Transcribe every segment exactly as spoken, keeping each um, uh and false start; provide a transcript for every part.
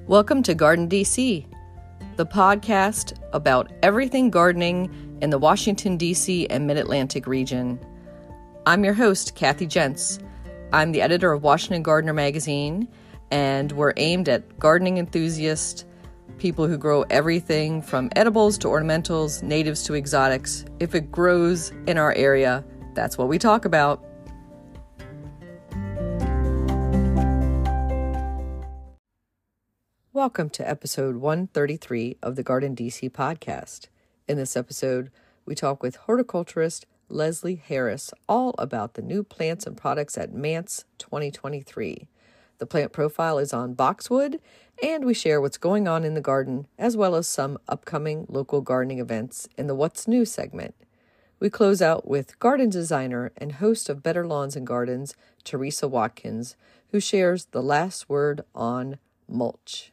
Welcome to Garden D C, the podcast about everything gardening in the Washington, D C and Mid-Atlantic region. I'm your host, Kathy Jentz. I'm the editor of Washington Gardener magazine, and we're aimed at gardening enthusiasts, people who grow everything from edibles to ornamentals, natives to exotics. If it grows in our area, that's what we talk about. Welcome to episode one thirty-three of the Garden D C podcast. In this episode, we talk with horticulturist Leslie Harris all about the new plants and products at Mance twenty twenty-three. The plant profile is on boxwood, and we share what's going on in the garden, as well as some upcoming local gardening events in the What's New segment. We close out with garden designer and host of Better Lawns and Gardens, Teresa Watkins, who shares the last word on mulch.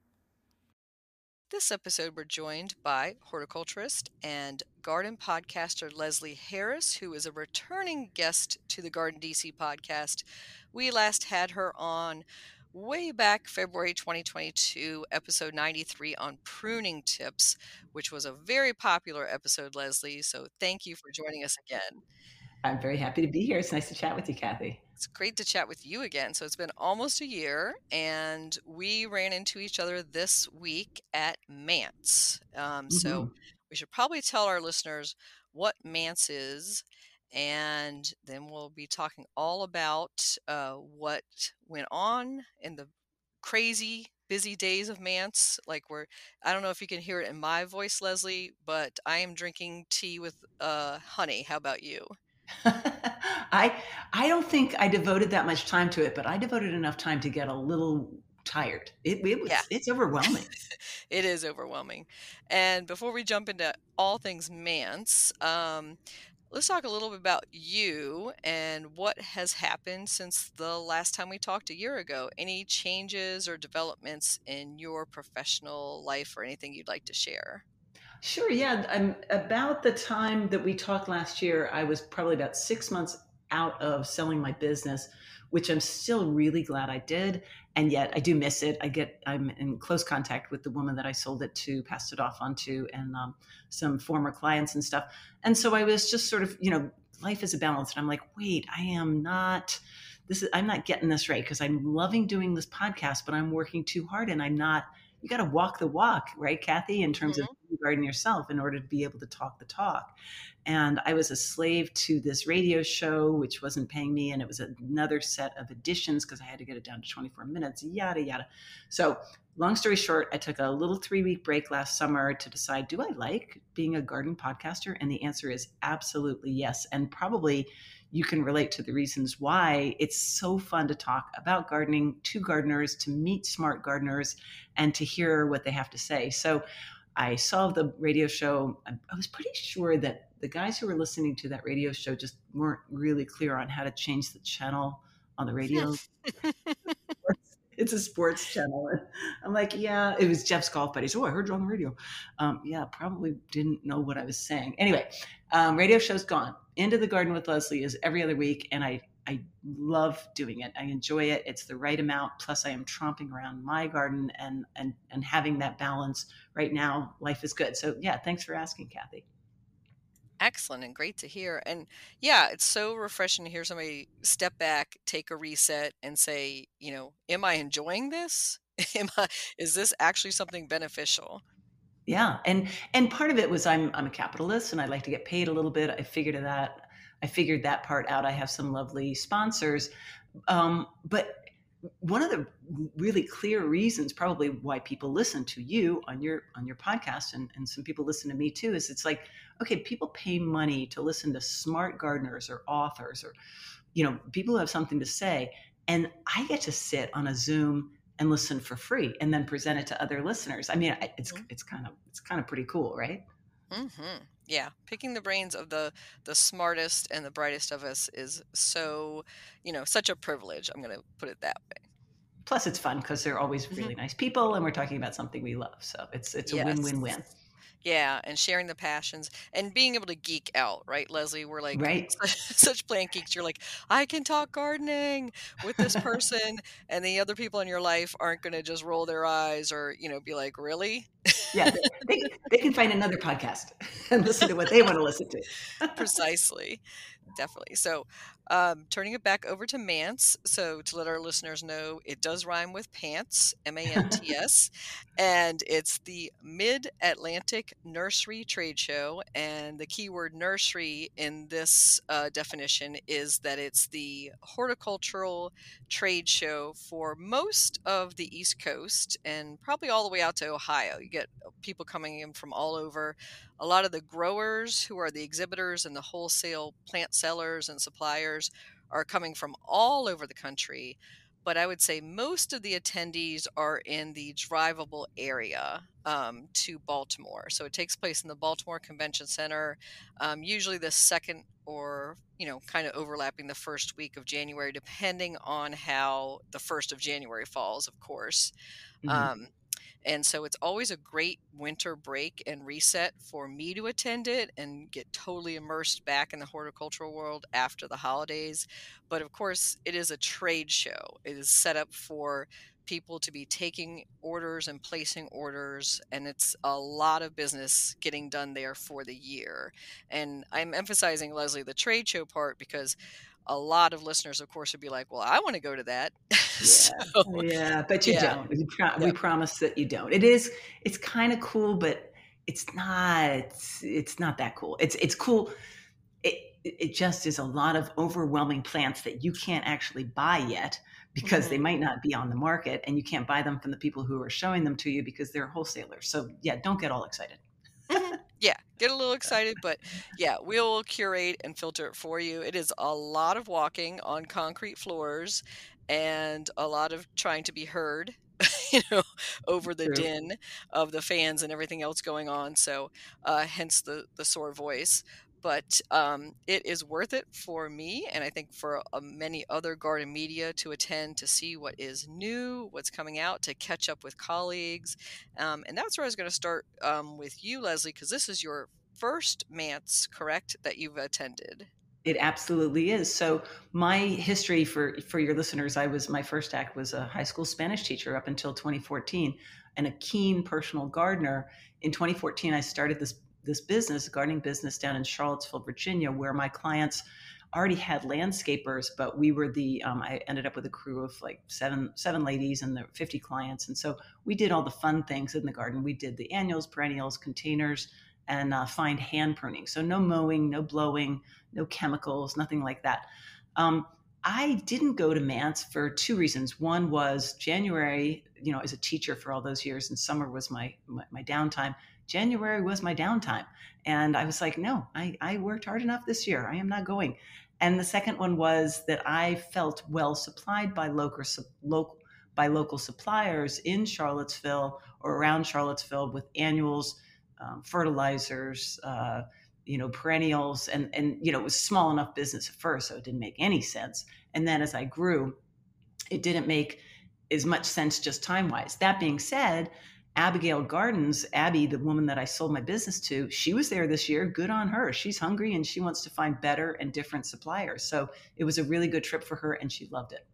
This episode, we're joined by horticulturist and garden podcaster Leslie Harris, who is a returning guest to the Garden D C podcast. We last had her on way back February twenty twenty-two, episode ninety-three on pruning tips, which was a very popular episode, Leslie. So thank you for joining us again. I'm very happy to be here. It's nice to chat with you, Kathy. It's great to chat with you again. So it's been almost a year, and we ran into each other this week at Mance. Um, mm-hmm. So we should probably tell our listeners what Mance is, and then we'll be talking all about uh, what went on in the crazy busy days of Mance. Like we're, I don't know if you can hear it in my voice, Leslie, but I am drinking tea with uh, honey. How about you? I I don't think I devoted that much time to it, but I devoted enough time to get a little tired. It, it was, yeah. It's overwhelming. It is overwhelming. And before we jump into all things Mance, um, let's talk a little bit about you and what has happened since the last time we talked a year ago. Any changes or developments in your professional life or anything you'd like to share? Sure. Yeah. I'm, about the time that we talked last year, I was probably about six months out of selling my business, which I'm still really glad I did. And yet I do miss it. I get, I'm in close contact with the woman that I sold it to, passed it off onto, and um, some former clients and stuff. And so I was just sort of, you know, life is a balance. And I'm like, wait, I am not, this is, I'm not getting this right, because I'm loving doing this podcast, but I'm working too hard, and I'm not, you got to walk the walk, right, Kathy, in terms mm-hmm. of gardening yourself in order to be able to talk the talk. And I was a slave to this radio show, which wasn't paying me. And it was another set of additions because I had to get it down to twenty-four minutes, yada, yada. So long story short, I took a little three week break last summer to decide, do I like being a garden podcaster? And the answer is absolutely yes. And probably you can relate to the reasons why it's so fun to talk about gardening, to gardeners, to meet smart gardeners, and to hear what they have to say. So I saw the radio show. I was pretty sure that the guys who were listening to that radio show just weren't really clear on how to change the channel on the radio. It's a sports channel. And I'm like, yeah, it was Jeff's golf buddies. Oh, I heard you on the radio. Um, yeah, probably didn't know what I was saying. Anyway, um, radio show's gone. Into the Garden with Leslie is every other week, and I I love doing it. I enjoy it. It's the right amount. Plus, I am tromping around my garden and and and having that balance right now. Life is good. So yeah, thanks for asking, Kathy. Excellent and great to hear. And yeah, it's so refreshing to hear somebody step back, take a reset, and say, you know, am I enjoying this? Am I, is this actually something beneficial? Yeah. And and part of it was I'm I'm a capitalist and I like to get paid a little bit. I figured that I figured that part out. I have some lovely sponsors. Um, but one of the really clear reasons probably why people listen to you on your on your podcast, and, and some people listen to me too, is it's like, okay, people pay money to listen to smart gardeners or authors or, you know, people who have something to say. And I get to sit on a Zoom and listen for free and then present it to other listeners. I mean, it's mm-hmm. it's kind of it's kind of pretty cool, right? Mm-hmm. Yeah, picking the brains of the the smartest and the brightest of us is so, you know, such a privilege. I'm going to put it that way. Plus, it's fun because they're always really mm-hmm. nice people, and we're talking about something we love. So it's it's a yes. win-win-win. Yeah, and sharing the passions and being able to geek out, right, Leslie? We're like Right. such plant geeks. You're like, I can talk gardening with this person, and the other people in your life aren't going to just roll their eyes or, you know, be like, really? Yeah, they, they, they can find another podcast and listen to what they want to listen to. Precisely. Definitely. So, um, turning it back over to Mance. So, to let our listeners know, it does rhyme with pants, M A N T S, and it's the Mid Atlantic Nursery Trade Show. And the keyword nursery in this uh, definition is that it's the horticultural trade show for most of the East Coast and probably all the way out to Ohio. You get people coming in from all over. A lot of the growers who are the exhibitors and the wholesale plant sellers and suppliers are coming from all over the country. But I would say most of the attendees are in the drivable area um, to Baltimore. So it takes place in the Baltimore Convention Center, um, usually the second or, you know, kind of overlapping the first week of January, depending on how the first of January falls, of course. Mhm. Um, and so it's always a great winter break and reset for me to attend it and get totally immersed back in the horticultural world after the holidays. But of course, it is a trade show. It is set up for people to be taking orders and placing orders, and it's a lot of business getting done there for the year. And I'm emphasizing, Leslie, the trade show part because a lot of listeners, of course, would be like, well, I want to go to that. Yeah, So, yeah, but you yeah, don't. We, pro- no. we promise that you don't. It is. It's kind of cool, but it's not. It's, it's not that cool. It's it's cool. It it just is a lot of overwhelming plants that you can't actually buy yet because Mhm. they might not be on the market, and you can't buy them from the people who are showing them to you because they're wholesalers. So yeah, don't get all excited. Mhm. Yeah, get a little excited, but yeah, we'll curate and filter it for you. It is a lot of walking on concrete floors and a lot of trying to be heard, you know, over the True. din of the fans and everything else going on. So, uh, hence the the sore voice. But um, it is worth it for me, and I think for uh, many other garden media to attend to see what is new, what's coming out, to catch up with colleagues. Um, and that's where I was going to start um, with you, Leslie, because this is your first Mance, correct, that you've attended? It absolutely is. So my history for for your listeners, I was my first act was a high school Spanish teacher up until twenty fourteen and a keen personal gardener. In twenty fourteen, I started this this business, gardening business down in Charlottesville, Virginia, where my clients already had landscapers, but we were the um, I ended up with a crew of like seven seven ladies and there were fifty clients, and so we did all the fun things in the garden. We did the annuals, perennials, containers, and uh, fine hand pruning. So no mowing, no blowing, no chemicals, nothing like that. Um, I didn't go to Mance for two reasons. One was January, you know, as a teacher for all those years, and summer was my, my, my downtime. January was my downtime. And I was like, no, I, I worked hard enough this year. I am not going. And the second one was that I felt well supplied by local, local, by local suppliers in Charlottesville or around Charlottesville with annuals, um, fertilizers, uh, you know, perennials, and and you know, it was small enough business at first, so it didn't make any sense. And then as I grew, it didn't make as much sense just time wise. That being said, Abigail Gardens, Abby, the woman that I sold my business to, she was there this year. Good on her. She's hungry and she wants to find better and different suppliers. So it was a really good trip for her and she loved it.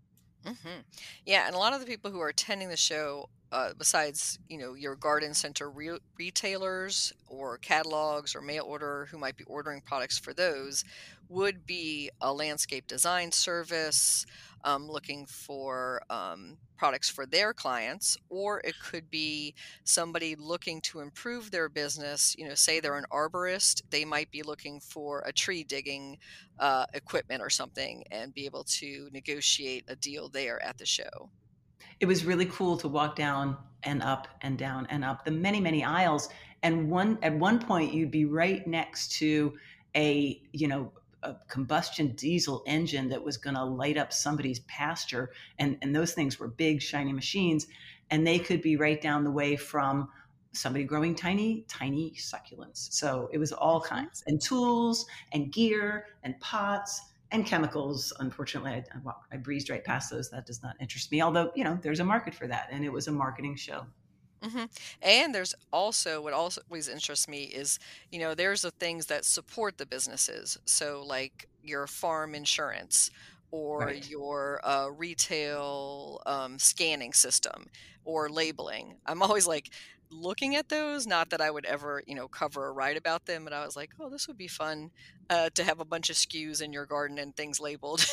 Hmm. Yeah, and a lot of the people who are attending the show, uh, besides you know your garden center re- retailers or catalogs or mail order who might be ordering products for those, would be a landscape design service um, looking for um, products for their clients, or it could be somebody looking to improve their business. You know, say they're an arborist, they might be looking for a tree digging uh, equipment or something and be able to negotiate a deal there at the show. It was really cool to walk down and up and down and up the many, many aisles. And one at one point you'd be right next to a, you know, a combustion diesel engine that was going to light up somebody's pasture. And, and those things were big, shiny machines. And they could be right down the way from somebody growing tiny, tiny succulents. So it was all Hmm. kinds and tools and gear and pots and chemicals. Unfortunately, I, I, I breezed right past those. That does not interest me. Although, you know, there's a market for that, and it was a marketing show. hmm And there's also what also always interests me is, you know, there's the things that support the businesses. So, like your farm insurance or Right. your uh, retail um, scanning system or labeling. I'm always like looking at those. Not that I would ever, you know, cover a write about them, but I was like, oh, this would be fun uh, to have a bunch of S K Us in your garden and things labeled.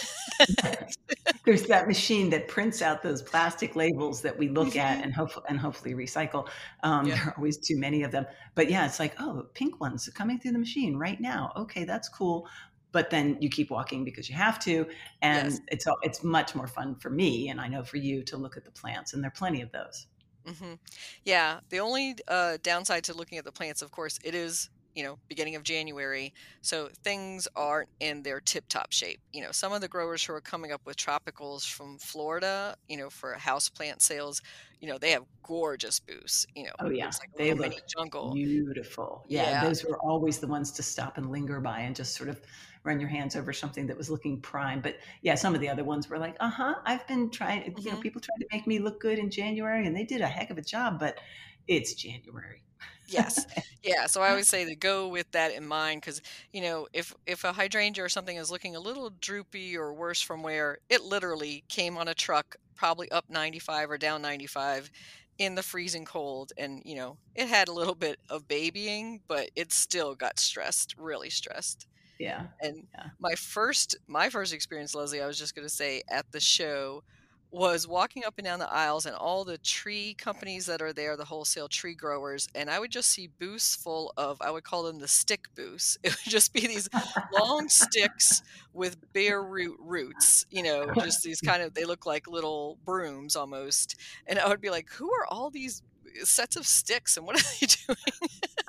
There's that machine that prints out those plastic labels that we look at hmm and hope and hopefully recycle. Um, Yeah. there are always too many of them. But yeah, it's like, oh, pink ones are coming through the machine right now. Okay, that's cool. But then you keep walking because you have to, Yes. and it's it's much more fun for me, and I know for you to look at the plants, and there are plenty of those. hmm Yeah, the only uh, downside to looking at the plants, of course, it is, you know, beginning of January, so things aren't in their tip-top shape. You know, some of the growers who are coming up with tropicals from Florida, you know, for house plant sales, you know, they have gorgeous booths. You know, Oh yeah, looks like a they little mini look jungle. beautiful. Yeah, Yeah. those were always the ones to stop and linger by and just sort of run your hands over something that was looking prime. But yeah, some of the other ones were like, uh-huh, I've been trying, you know, hmm people tried to make me look good in January and they did a heck of a job, but it's January. Yes. Yeah, so I always say to go with that in mind because, you know, if if a hydrangea or something is looking a little droopy or worse from where it literally came on a truck, probably up ninety-five or down ninety-five in the freezing cold, and, you know, it had a little bit of babying, but it still got stressed, really stressed. Yeah. And Yeah. my first my first experience, Leslie, I was just gonna say at the show was walking up and down the aisles and all the tree companies that are there, the wholesale tree growers, and I would just see booths full of, I would call them the stick booths. It would just be these long sticks with bare root roots, you know, just these kind of, they look like little brooms almost. And I would be like, who are all these sets of sticks and what are they doing?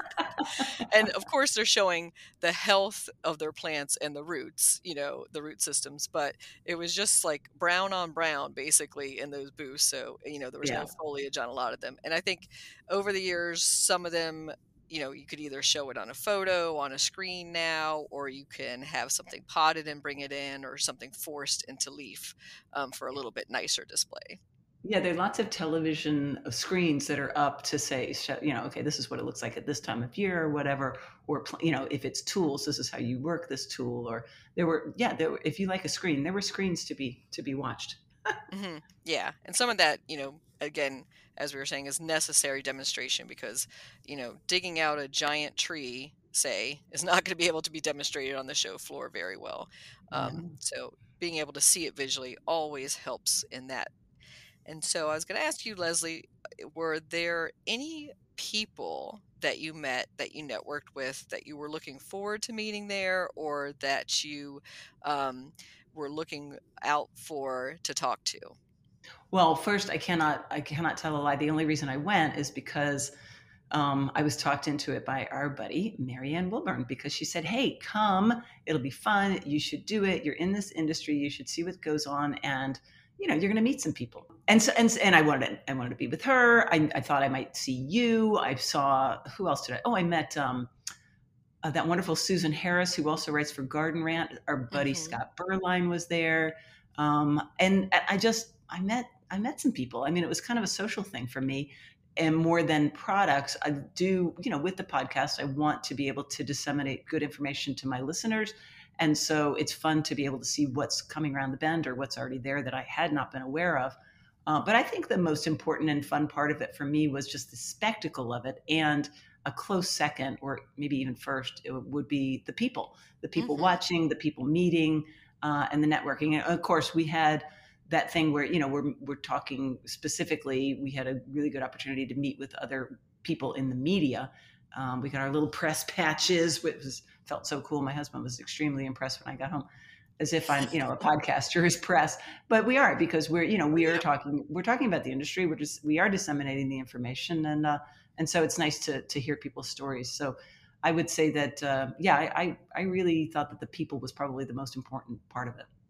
And of course they're showing the health of their plants and the roots, you know, the root systems, but it was just like brown on brown basically in those booths. So, you know, there was Yeah. no foliage on a lot of them. And I think over the years, some of them, you know, you could either show it on a photo on a screen now, or you can have something potted and bring it in, or something forced into leaf um, for a little bit nicer display. Yeah, there are lots of television uh, screens that are up to say, sh- you know, okay, this is what it looks like at this time of year or whatever. Or, pl- you know, if it's tools, this is how you work this tool. Or there were, yeah, there were, if you like a screen, there were screens to be to be watched. hmm Yeah, and some of that, you know, again, as we were saying, is necessary demonstration because, you know, digging out a giant tree, say, is not going to be able to be demonstrated on the show floor very well. Yeah. Um, so being able to see it visually always helps in that. And so I was going to ask you, Leslie, uh, were there any people that you met that you networked with that you were looking forward to meeting there, or that you um, were looking out for to talk to? Well, first, I cannot I cannot tell a lie. The only reason I went is because um, I was talked into it by our buddy Marianne Wilburn because she said, "Hey, come! It'll be fun. You should do it. You're in this industry. You should see what goes on, and you know you're going to meet some people." And so and and I wanted to, I wanted to be with her. I, I thought I might see you. I saw who else did I? Oh, I met um, uh, that wonderful Susan Harris who also writes for Garden Rant. Our buddy hmm Scott Berline was there, um, and I just I met I met some people. I mean, it was kind of a social thing for me and more than products, I do, you know, with the podcast, I want to be able to disseminate good information to my listeners. And so it's fun to be able to see what's coming around the bend or what's already there that I had not been aware of. Uh, but I think the most important and fun part of it for me was just the spectacle of it. And a close second, or maybe even first, it would be the people, the people hmm watching, the people meeting, uh, and the networking. And of course, we had that thing where you know we're we're talking specifically. We had a really good opportunity to meet with other people in the media. Um, we got our little press patches, which was, felt so cool. My husband was extremely impressed when I got home, as if I'm you know a podcaster is press, but we are because we're you know we are Yeah. talking we're talking about the industry. We're just we are disseminating the information, and uh, and so it's nice to to hear people's stories. So I would say that uh, yeah, I I really thought that the people was probably the most important part of it.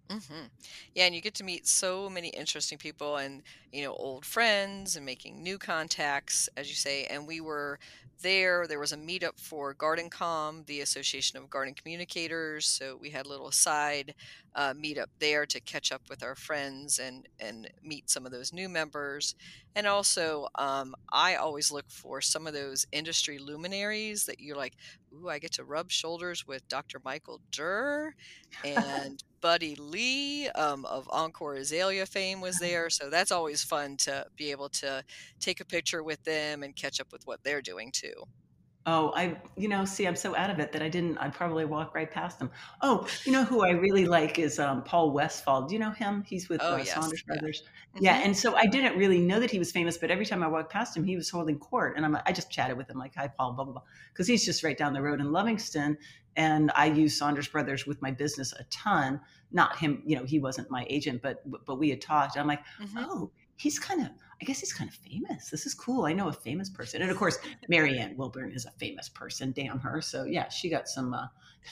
Hmm. Yeah, and you get to meet so many interesting people and, you know, old friends and making new contacts, as you say. And we were there. There was a meetup for GardenCom, the Association of Garden Communicators. So we had a little side uh, meetup there to catch up with our friends and and meet some of those new members. And also, um, I always look for some of those industry luminaries that you're like, ooh, I get to rub shoulders with doctor Michael Durr and Buddy Lee um, of Encore Azalea fame was there. So that's always fun to be able to take a picture with them and catch up with what they're doing too. Oh, I, you know, see, I'm so out of it that I didn't, I'd probably walk right past him. Oh, you know who I really like is um, Paul Westphal. Do you know him? He's with Oh, uh, yes. Saunders Yeah. Brothers. Yeah. Hmm. And so I didn't really know that he was famous, but every time I walked past him, he was holding court. And I'm, I just chatted with him like, hi, Paul, blah, blah, blah. Because he's just right down the road in Livingston. And I use Saunders Brothers with my business a ton. Not him, you know, he wasn't my agent, but, but we had talked. And I'm like, Hmm. oh, he's kind of, I guess he's kind of famous. This is cool. I know a famous person. And of course, Marianne Wilburn is a famous person. Damn her. So yeah, she got some uh,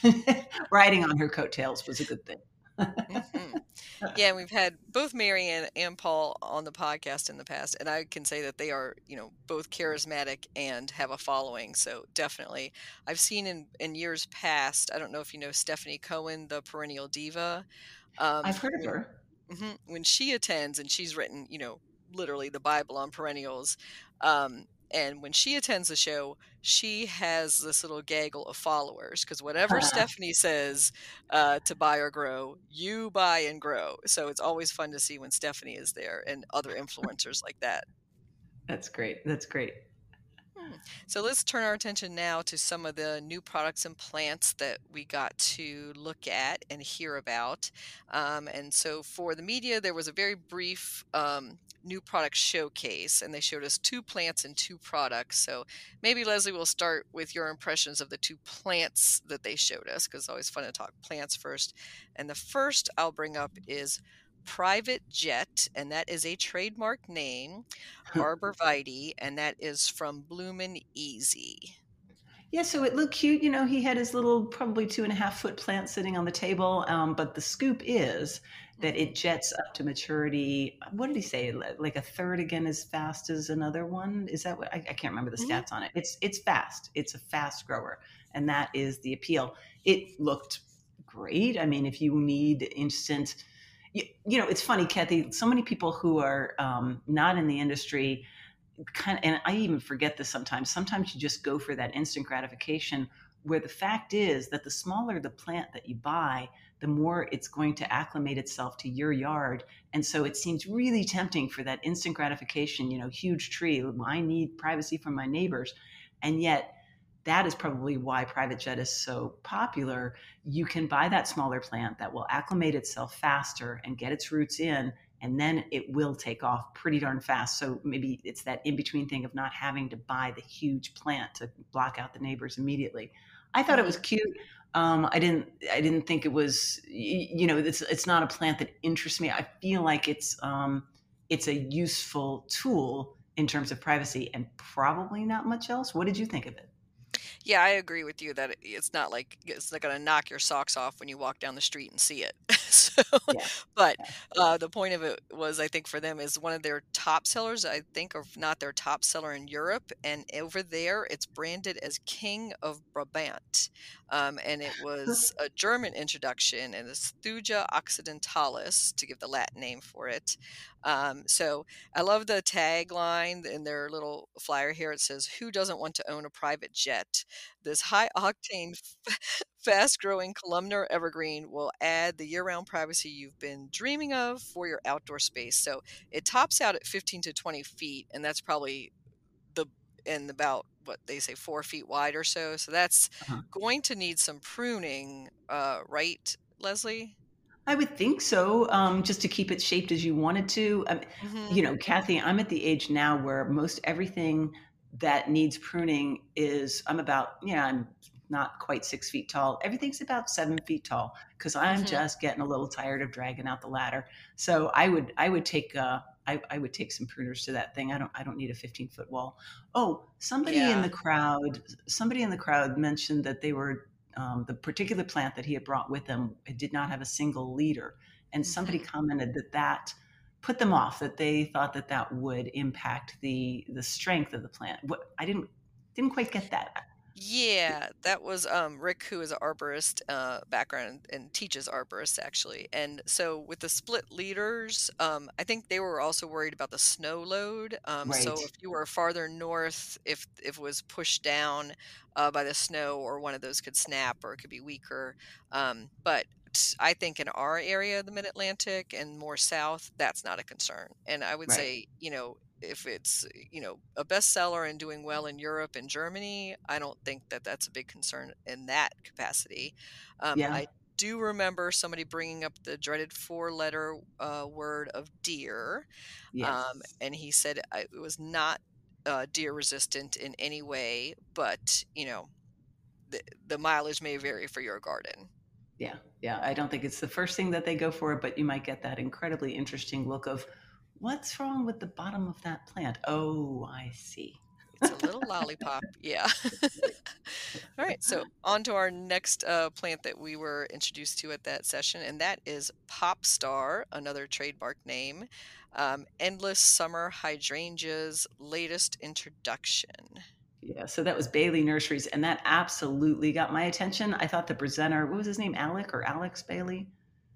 riding on her coattails was a good thing. Hmm. Yeah, and we've had both Mary and, and Paul on the podcast in the past, and I can say that they are, you know, both charismatic and have a following. So definitely, I've seen in in years past. I don't know if you know Stephanie Cohen, the perennial diva. Um, I've heard of when her. Mhm. When she attends, and she's written, you know, literally the Bible on perennials. Um, and when she attends the show, she has this little gaggle of followers because whatever Stephanie says uh, to buy or grow, you buy and grow. So it's always fun to see when Stephanie is there and other influencers like that. That's great. That's great. Hmm. So let's turn our attention now to some of the new products and plants that we got to look at and hear about. Um, and so for the media, there was a very brief um, new product showcase, and they showed us two plants and two products. So maybe Leslie will start with your impressions of the two plants that they showed us, because it's always fun to talk plants first. And the first I'll bring up is Private Jet, and that is a trademark name. Arborvitae, and that is from Bloomin' Easy. Yeah, so it looked cute. You know, he had his little, probably two and a half foot plant sitting on the table. Um, but the scoop is that Mhm, it jets up to maturity. What did he say? Li- Like a third again as fast as another one? Is that what I, I can't remember the mhm, stats on it. It's it's fast. It's a fast grower, and that is the appeal. It looked great. I mean, if you need instant, you, you know, it's funny, Kathy. So many people who are um, not in the industry kind of, and I even forget this sometimes. Sometimes you just go for that instant gratification where the fact is that the smaller the plant that you buy, the more it's going to acclimate itself to your yard. And so it seems really tempting for that instant gratification, you know, huge tree. I need privacy from my neighbors. And yet, that is probably why private jet is so popular. You can buy that smaller plant that will acclimate itself faster and get its roots in, and then it will take off pretty darn fast. So maybe it's that in between thing of not having to buy the huge plant to block out the neighbors immediately. I thought it was mhm. cute. Um, I didn't. I didn't think it was. You know, it's it's not a plant that interests me. I feel like it's um, it's a useful tool in terms of privacy, and probably not much else. What did you think of it? Yeah, I agree with you that it it's not like it's not gonna knock your socks off when you walk down the street and see it. So, Yeah. but, Yeah. uh, the point of it was, I think for them is one of their top sellers, I think, or if not their top seller in Europe, and over there, it's branded as King of Brabant, um, and it was a German introduction, and it's Thuja occidentalis, to give the Latin name for it. Um, so I love the tagline in their little flyer here. It says, "Who doesn't want to own a private jet?" This high octane, fast growing columnar evergreen will add the year round privacy you've been dreaming of for your outdoor space. So it tops out at fifteen to twenty feet, and that's probably the in about what they say four feet wide or so. So that's Uh-huh. going to need some pruning, uh, right, Leslie? I would think so, um, just to keep it shaped as you want it to. Um, Hmm. you know, Kathy, I'm at the age now where most everything that needs pruning is, I'm about, yeah, I'm not quite six feet tall. Everything's about seven feet tall because I'm Hmm. just getting a little tired of dragging out the ladder. So I would, I would take, uh, I, I would take some pruners to that thing. I don't, I don't need a fifteen foot wall. Oh, somebody in Yeah. the crowd, somebody in the crowd mentioned that they were um, the particular plant that he had brought with him, it did not have a single leader. And somebody Mm-hmm. commented that that put them off, that they thought that that would impact the the strength of the plant. What I didn't didn't quite get that. Yeah, that was um, Rick, who is an arborist uh, background and teaches arborists actually. And so with the split leaders, um, I think they were also worried about the snow load. Um, Right. so if you were farther north, if if it was pushed down uh, by the snow, or one of those could snap or it could be weaker. Um, but t- I think in our area, the Mid Atlantic and more south, that's not a concern. And I would Right. say, you know, if it's, you know, a bestseller and doing well in Europe and Germany, I don't think that that's a big concern in that capacity. Um, Yeah. I do remember somebody bringing up the dreaded four-letter uh, word of deer, um, Yes. and he said I- it was not uh, deer resistant in any way, but you know, the, the mileage may vary for your garden. Yeah. Yeah. I don't think it's the first thing that they go for, but you might get that incredibly interesting look of what's wrong with the bottom of that plant. Oh, I see. It's a little lollipop, yeah. All right, so on to our next uh, plant that we were introduced to at that session, and that is Popstar, another trademark name. Um, Endless Summer Hydrangea's latest introduction. Yeah, so that was Bailey Nurseries, and that absolutely got my attention. I thought the presenter, what was his name, Alec or Alex Bailey?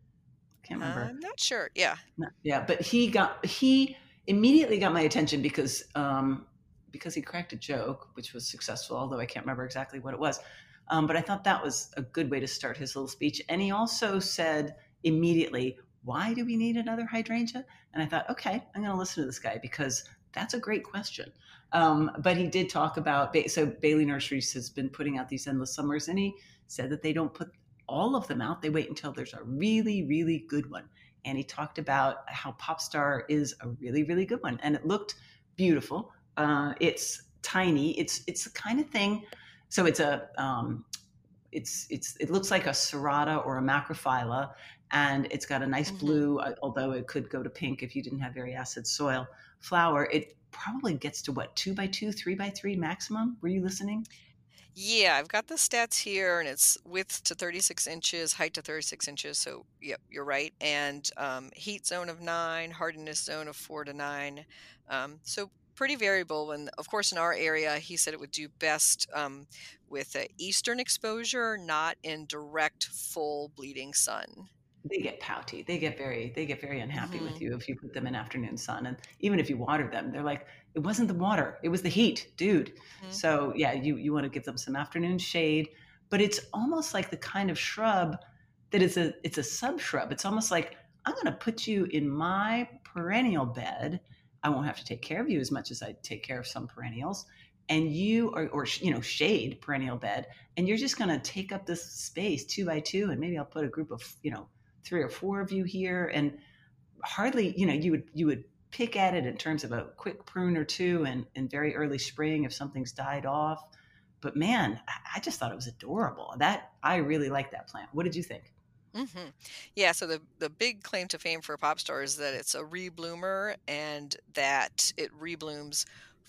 Can't remember. I'm not sure. Yeah. No, yeah, but he got he immediately got my attention because um, because he cracked a joke, which was successful, although I can't remember exactly what it was. Um, but I thought that was a good way to start his little speech. And he also said immediately, "Why do we need another hydrangea?" And I thought, okay, I'm going to listen to this guy because that's a great question. Um, but he did talk about so Bailey Nurseries has been putting out these endless summers, and he said that they don't put all of them out; they wait until there's a really, really good one. And he talked about how Popstar is a really, really good one, and it looked beautiful. Uh, it's tiny. It's it's the kind of thing. So it's a um, it's it's it looks like a serrata or a macrophylla, and it's got a nice hmm blue, uh, although it could go to pink if you didn't have very acid soil. Flower. It probably gets to what, two by two, three by three maximum. Were you listening? Yeah, I've got the stats here, and it's width to thirty-six inches, height to thirty-six inches. So, yep, you're right. And um, heat zone of nine, hardiness zone of four to nine. Um, so, pretty variable. And of course, in our area, he said it would do best um, with uh, eastern exposure, not in direct, full bleeding sun. They get pouty. They get very they get very unhappy with hmm you if you put them in afternoon sun. And even if you water them, they're like, it wasn't the water, it was the heat, dude. hmm So yeah, you you want to give them some afternoon shade, but it's almost like the kind of shrub that is a it's a sub shrub. It's almost like I'm going to put you in my perennial bed. I won't have to take care of you as much as I take care of some perennials. And you or, or you know, shade perennial bed, and you're just going to take up this space two by two, and maybe I'll put a group of you know three or four of you here, and hardly, you know, you would you would pick at it in terms of a quick prune or two and in very early spring if something's died off. But man, I just thought it was adorable. That I really like that plant. What did you think? hmm Yeah, so the the big claim to fame for Popstar is that it's a rebloomer and that it reblooms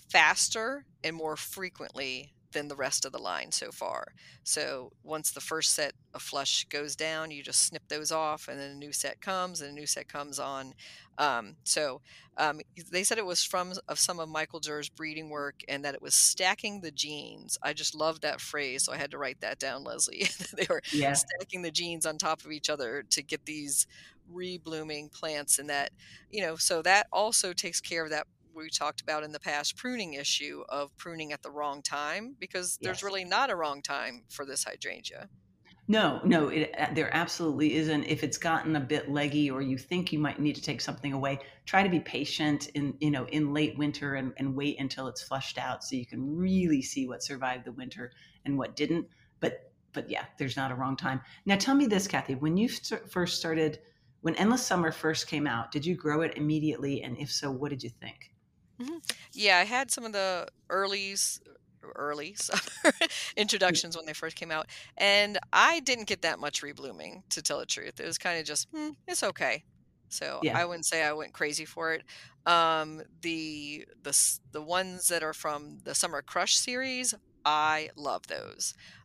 faster and more frequently than the rest of the line so far. So once the first set of flush goes down, you just snip those off, and then a new set comes, and a new set comes on. Um, so um, they said it was from of some of Michael Durr's breeding work, and that it was stacking the genes. I just love that phrase, so I had to write that down, Leslie. They were Yeah. stacking the genes on top of each other to get these reblooming plants, and that, you know, so that also takes care of that we talked about in the past pruning issue of pruning at the wrong time, because there's Yes. really not a wrong time for this hydrangea. No, no, it, uh, there absolutely isn't. If it's gotten a bit leggy or you think you might need to take something away, try to be patient in, you know, in late winter and, and wait until it's flushed out so you can really see what survived the winter and what didn't. But, but yeah, there's not a wrong time. Now tell me this, Kathy, when you st- first started, when Endless Summer first came out, did you grow it immediately? And if so, what did you think? Mhm. Yeah, I had some of the earlies early summer introductions when they first came out, and I didn't get that much reblooming, to tell the truth. It was kind of just, hmm, it's okay. So Yeah. I wouldn't say I went crazy for it. Um, the the s- the ones that are from the Summer Crush series, I love those.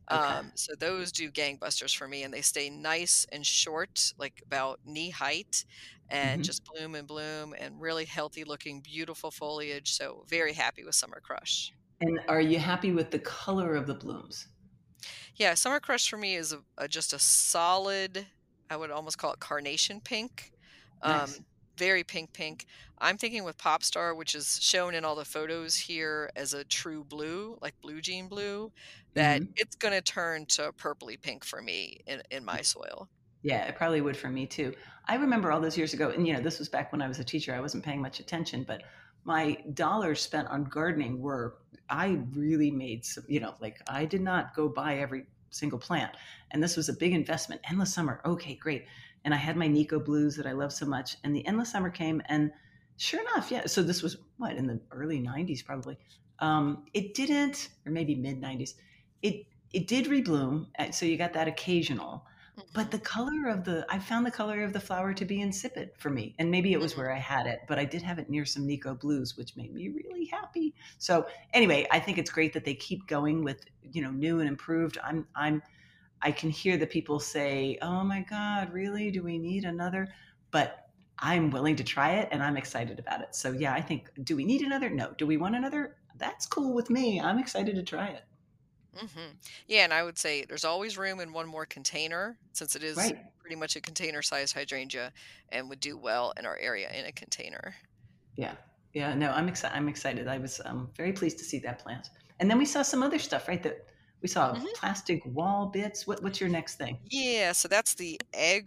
Okay. Um, so those do gangbusters for me, and they stay nice and short, like about knee height, and Hmm. just bloom and bloom and really healthy looking, beautiful foliage. So very happy with Summer Crush. And are you happy with the color of the blooms? Yeah, Summer Crush for me is a, a just a solid, I would almost call it carnation pink. Um, Nice. very pink pink. I'm thinking with Popstar, which is shown in all the photos here as a true blue, like blue jean blue, that Hmm. it's going to turn to purpley pink for me in, in my soil. Yeah, it probably would for me too. I remember all those years ago, and you know, this was back when I was a teacher. I wasn't paying much attention, but my dollars spent on gardening were, I really made some, you know, like I did not go buy every single plant. And this was a big investment. Endless Summer. Okay, great. And I had my Nico blues that I love so much. And the Endless Summer came, and sure enough, yeah. So this was what, in the early nineties, probably. Um, it didn't, or maybe mid nineties. It it did rebloom. uh, So you got that occasional, but Hmm. the color of the I found the color of the flower to be insipid for me. And maybe it was Hmm. where I had it, but I did have it near some Nico blues, which made me really happy. So anyway, I think it's great that they keep going with, you know, new and improved. I'm I'm I can hear the people say, "Oh my God, really? Do we need another?" But I'm willing to try it and I'm excited about it. So yeah, I think, do we need another? No. Do we want another? That's cool with me. I'm excited to try it. Hmm. Yeah, and I would say there's always room in one more container since it is Right. pretty much a container sized hydrangea and would do well in our area in a container. Yeah. Yeah. No, I'm excited. I'm excited. I was um, very pleased to see that plant. And then we saw some other stuff, right? That we saw plastic wall bits. What, what's your next thing? Yeah, so that's the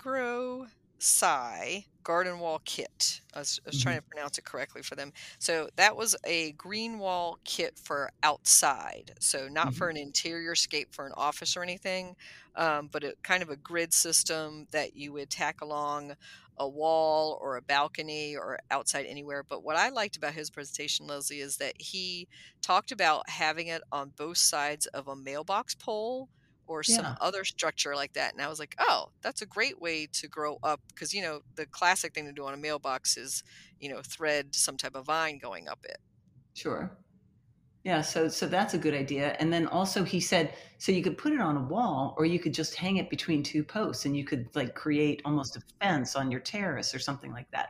Agro Sci Garden Wall Kit. I was, I was trying Hmm. to pronounce it correctly for them. So that was a green wall kit for outside. So not for an Hmm. interior scape for an office or anything, um, but it kind of a grid system that you would tack along a wall or a balcony or outside anywhere. But what I liked about his presentation, Leslie, is that he talked about having it on both sides of a mailbox pole or some Yeah, other structure like that. And I was like, oh, that's a great way to grow up. Because, you know, the classic thing to do on a mailbox is, you know, thread some type of vine going up it. sure. Yeah, so so that's a good idea. And then also he said, so you could put it on a wall or you could just hang it between two posts and you could like create almost a fence on your terrace or something like that.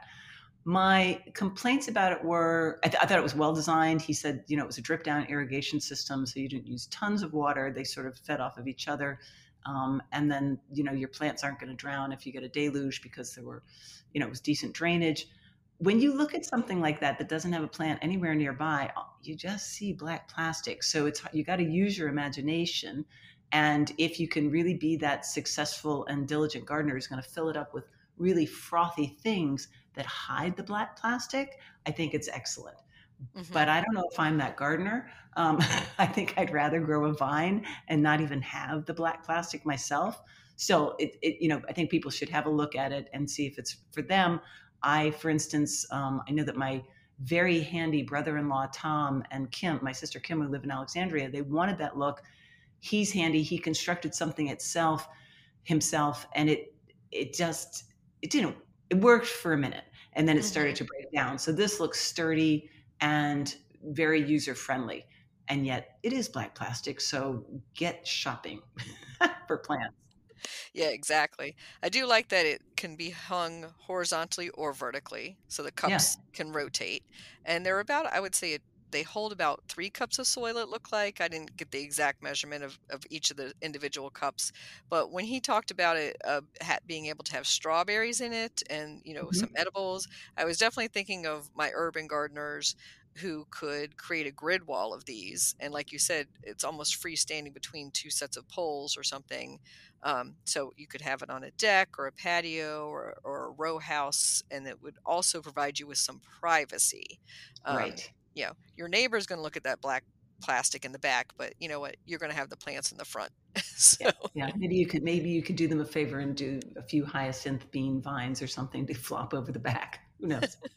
My complaints about it were, I, th- I thought it was well designed. He said, you know, it was a drip down irrigation system, so you didn't use tons of water. They sort of fed off of each other. Um, and then, you know, your plants aren't going to drown if you get a deluge because there were, you know, it was decent drainage. When you look at something like that that doesn't have a plant anywhere nearby, you just see black plastic. So it's you got to use your imagination. And if you can really be that successful and diligent gardener who's going to fill it up with really frothy things that hide the black plastic, I think it's excellent. But Hmm. I don't know if I'm that gardener. Um, I think I'd rather grow a vine and not even have the black plastic myself. So it, it, you know, I think people should have a look at it and see if it's for them. I, for instance, um, I know that my very handy brother-in-law Tom and Kim, my sister Kim, who live in Alexandria, they wanted that look. He's handy. He constructed something itself himself, and it it just it didn't it worked for a minute, and then it started Hmm. to break down. So this looks sturdy and very user friendly, and yet it is black plastic. So get shopping for plants. Yeah, exactly. I do like that it can be hung horizontally or vertically, so the Yeah. cups can rotate. And they're about, I would say, it, they hold about three cups of soil, it looked like. I didn't get the exact measurement of, of each of the individual cups. But when he talked about it uh, ha- being able to have strawberries in it and, you know, some Hmm. edibles, I was definitely thinking of my urban gardeners who could create a grid wall of these. And like you said, it's almost freestanding between two sets of poles or something, um, so you could have it on a deck or a patio or, or a row house, and it would also provide you with some privacy. Um, Right. you know, your neighbor's going to look at that black plastic in the back, but you know what? You're going to have the plants in the front. So, Yeah. Yeah. Maybe you could maybe you could do them a favor and do a few hyacinth bean vines or something to flop over the back. Who knows?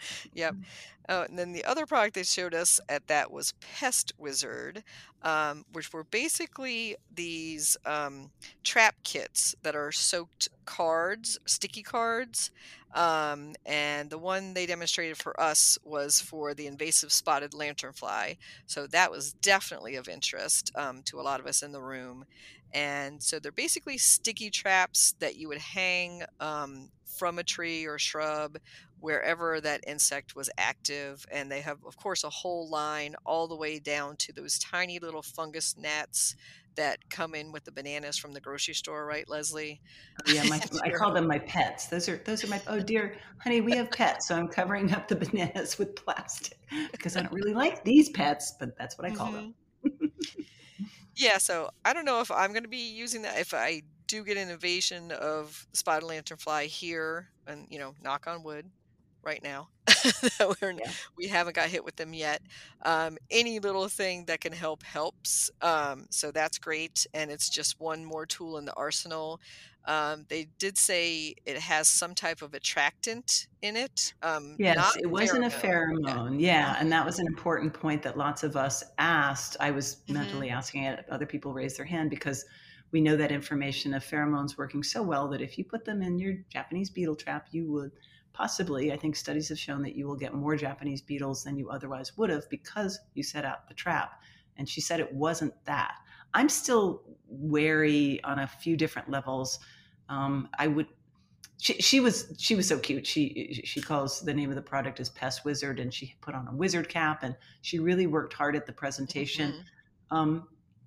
Yep. Oh, and then the other product they showed us at that was Pest Wizard, um, which were basically these um, trap kits that are soaked cards, sticky cards. Um, and the one they demonstrated for us was for the invasive spotted lanternfly. So that was definitely of interest um, to a lot of us in the room. And so they're basically sticky traps that you would hang um, from a tree or shrub wherever that insect was active. And they have, of course, a whole line all the way down to those tiny little fungus gnats that come in with the bananas from the grocery store, right, Leslie? Oh, yeah, my I call them my pets. Those are those are my oh dear honey, we have pets, so I'm covering up the bananas with plastic because I don't really like these pets, but that's what I call them. Mhm. Yeah, so I don't know if I'm going to be using that. If I do get an invasion of spotted lanternfly here, and you know, knock on wood, right now, that we're, Yeah. we haven't got hit with them yet. Um, any little thing that can help helps. Um, so that's great, and it's just one more tool in the arsenal. Um, they did say it has some type of attractant in it, um, not Yes, it wasn't a pheromone. Yeah. pheromone. Yeah, and Mhm. that was an important point that lots of us asked. I was Mhm. mentally asking it. Other people raised their hand because we know that information of pheromones working so well that if you put them in your Japanese beetle trap, you would possibly, I think studies have shown that you will get more Japanese beetles than you otherwise would have because you set out the trap. And she said it wasn't that. I'm still wary on a few different levels. Um, I would she, she was she was so cute. She she calls the name of the product is Pest Wizard, and she put on a wizard cap, and she really worked hard at the presentation. Mhm. Um,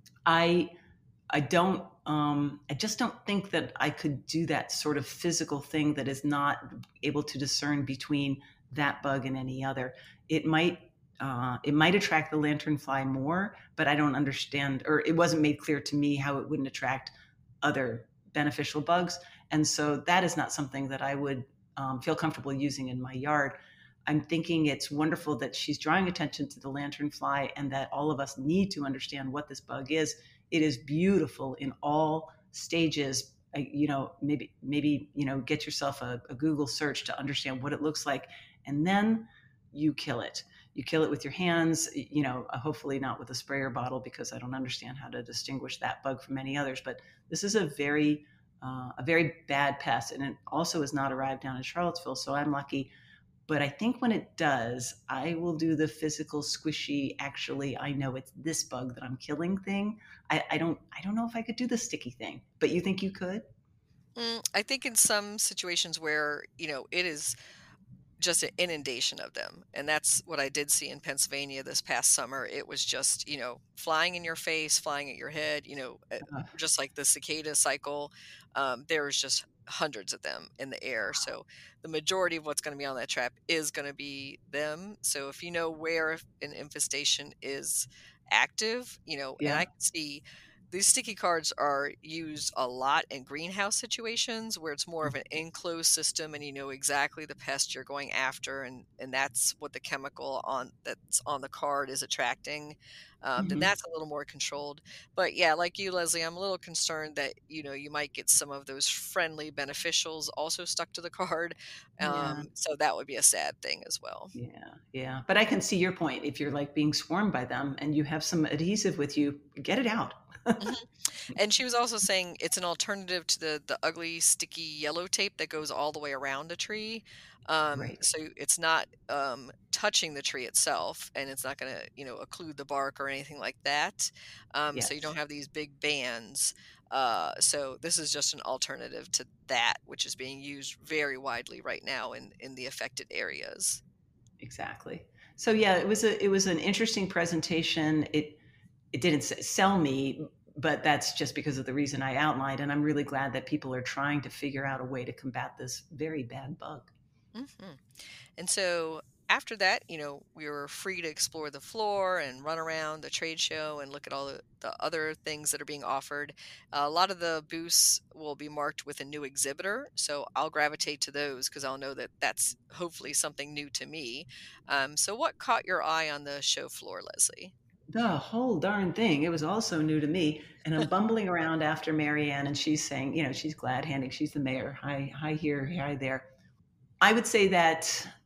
I I don't um, I just don't think that I could do that sort of physical thing that is not able to discern between that bug and any other. It might uh, it might attract the lanternfly more, but I don't understand, or it wasn't made clear to me how it wouldn't attract other beneficial bugs. And so that is not something that I would um, feel comfortable using in my yard. I'm thinking it's wonderful that she's drawing attention to the lanternfly and that all of us need to understand what this bug is. It is beautiful in all stages. I, you know, maybe maybe you know, get yourself a, a Google search to understand what it looks like, and then you kill it. You kill it with your hands. You know, hopefully not with a sprayer bottle because I don't understand how to distinguish that bug from any others. But this is a very uh, a very bad pest, and it also has not arrived down in Charlottesville. So I'm lucky. But I think when it does, I will do the physical squishy, actually, I know it's this bug that I'm killing thing. I, I don't I don't know if I could do the sticky thing, but you think you could? Mm, I think in some situations where, you know, it is just an inundation of them. And that's what I did see in Pennsylvania this past summer. It was just, you know, flying in your face, flying at your head, you know, uh, Uh, just like the cicada cycle. Um, there was just hundreds of them in the air. So the majority of what's going to be on that trap is going to be them. So if you know where an infestation is active, you know, and yeah. I can see these sticky cards are used a lot in greenhouse situations where it's more of an enclosed system and you know exactly the pest you're going after, and and that's what the chemical on that's on the card is attracting. Um, then Mm-hmm. that's a little more controlled. But yeah, like you, Leslie, I'm a little concerned that you know you might get some of those friendly beneficials also stuck to the card. Yeah. Um, so that would be a sad thing as well. Yeah. Yeah. But I can see your point. If you're like being swarmed by them and you have some adhesive with you, get it out. Mhm. And she was also saying it's an alternative to the the ugly sticky yellow tape that goes all the way around a tree. Um, Right. so it's not um, touching the tree itself, and it's not going to you know occlude the bark or anything like that. Um, so you don't Yes. have these big bands. Uh, so this is just an alternative to that, which is being used very widely right now in in the affected areas. Exactly. So yeah, it was a it was an interesting presentation. It it didn't sell me, but that's just because of the reason I outlined. And I'm really glad that people are trying to figure out a way to combat this very bad bug. hmm And so after that, you know, we were free to explore the floor and run around the trade show and look at all the, the other things that are being offered. Uh, a lot of the booths will be marked with a new exhibitor, so I'll gravitate to those because I'll know that that's hopefully something new to me. Um, so, what caught your eye on the show floor, Leslie? The whole darn thing. It was all so new to me. And I'm bumbling around after Marianne, and she's saying, you know, she's glad handing, she's the mayor. Hi, hi here, hi there. I would say that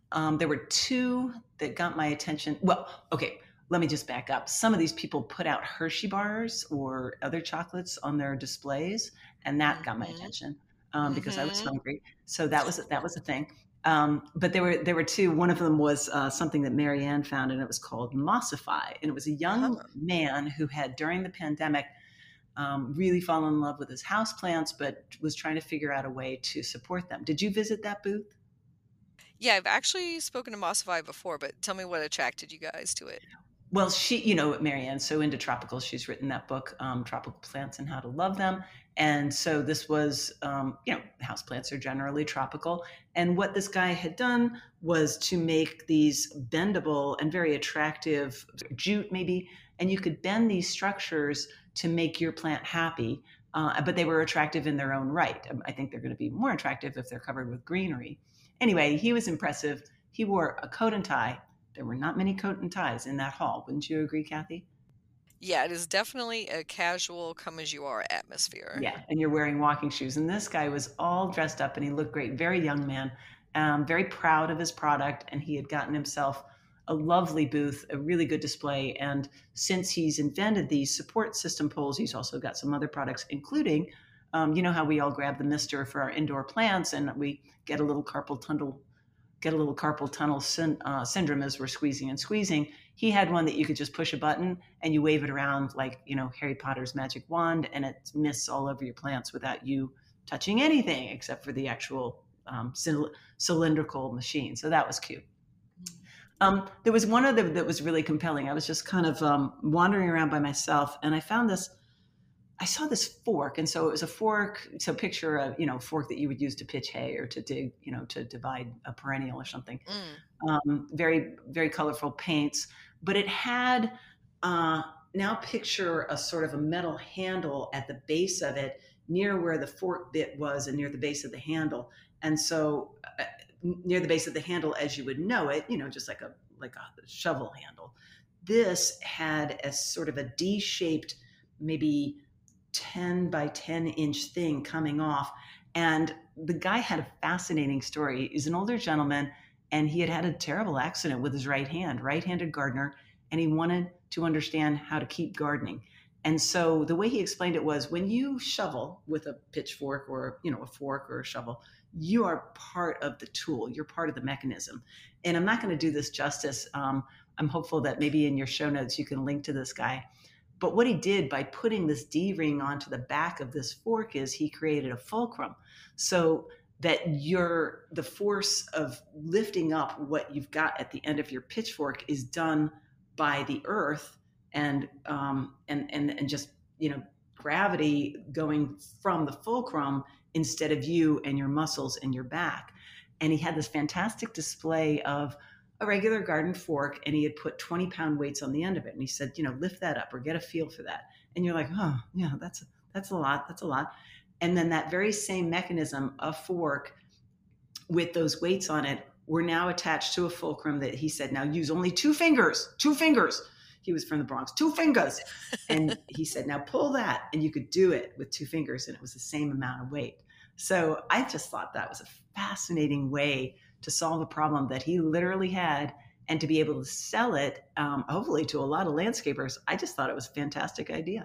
Um, there were two that got my attention. Well, okay, let me just back up. Some of these people put out Hershey bars or other chocolates on their displays, and that got my Mm-hmm. attention um, because I was Mm-hmm. hungry. So that was that was a thing. Um, but there were there were two. One of them was uh, something that Marianne found, and it was called Mossify, and it was a young Huh. man who had during the pandemic um, really fallen in love with his houseplants, but was trying to figure out a way to support them. Did you visit that booth? Yeah, I've actually spoken to Mossify before, but tell me what attracted you guys to it. Well, she, you know, Marianne's so into tropicals. She's written that book, um, Tropical Plants and How to Love Them. And so this was, um, you know, houseplants are generally tropical. And what this guy had done was to make these bendable and very attractive jute, maybe, and you could bend these structures to make your plant happy. Uh, but they were attractive in their own right. I think they're going to be more attractive if they're covered with greenery. Anyway, he was impressive. He wore a coat and tie. There were not many coat and ties in that hall. Wouldn't you agree, Kathy? Yeah, it is definitely a casual come as you are atmosphere. Yeah, and you're wearing walking shoes. And this guy was all dressed up and he looked great. Very young man, um, very proud of his product. And he had gotten himself a lovely booth, a really good display. And since he's invented these support system poles, he's also got some other products, including, um, you know how we all grab the mister for our indoor plants and we get a little carpal tunnel get a little carpal tunnel syn- uh, syndrome as we're squeezing and squeezing. He had one that you could just push a button and you wave it around like, you know, Harry Potter's magic wand, and it mists all over your plants without you touching anything except for the actual um, cyl- cylindrical machine. So that was cute. Um, there was one other that was really compelling. I was just kind of um, wandering around by myself, and I found this I saw this fork. And so it was a fork. So picture a, you know, fork that you would use to pitch hay or to dig, you know, to divide a perennial or something. Mm. Um, very, very colorful paints, but it had, uh, now picture a sort of a metal handle at the base of it near where the fork bit was and near the base of the handle. And so uh, near the base of the handle, as you would know it, you know, just like a, like a shovel handle, this had a sort of a D-shaped, maybe ten by ten inch thing coming off. And the guy had a fascinating story. He's an older gentleman and he had had a terrible accident with his right hand, right-handed gardener, and he wanted to understand how to keep gardening. And so the way he explained it was when you shovel with a pitchfork or, you know, a fork or a shovel, you are part of the tool. You're part of the mechanism. And I'm not going to do this justice. Um, I'm hopeful that maybe in your show notes you can link to this guy. But what he did by putting this D-ring onto the back of this fork is he created a fulcrum so that you're, the force of lifting up what you've got at the end of your pitchfork is done by the earth and um, and and and just, you know, gravity going from the fulcrum instead of you and your muscles and your back. And he had this fantastic display of a regular garden fork, and he had put twenty pound weights on the end of it. And he said, you know, lift that up or get a feel for that. And you're like, oh yeah, that's, that's a lot. That's a lot. And then that very same mechanism, a fork with those weights on it, were now attached to a fulcrum that he said, now use only two fingers, two fingers. He was from the Bronx, two fingers. And he said, now pull that. And you could do it with two fingers. And it was the same amount of weight. So I just thought that was a fascinating way to solve a problem that he literally had and to be able to sell it, um, hopefully to a lot of landscapers. I just thought it was a fantastic idea.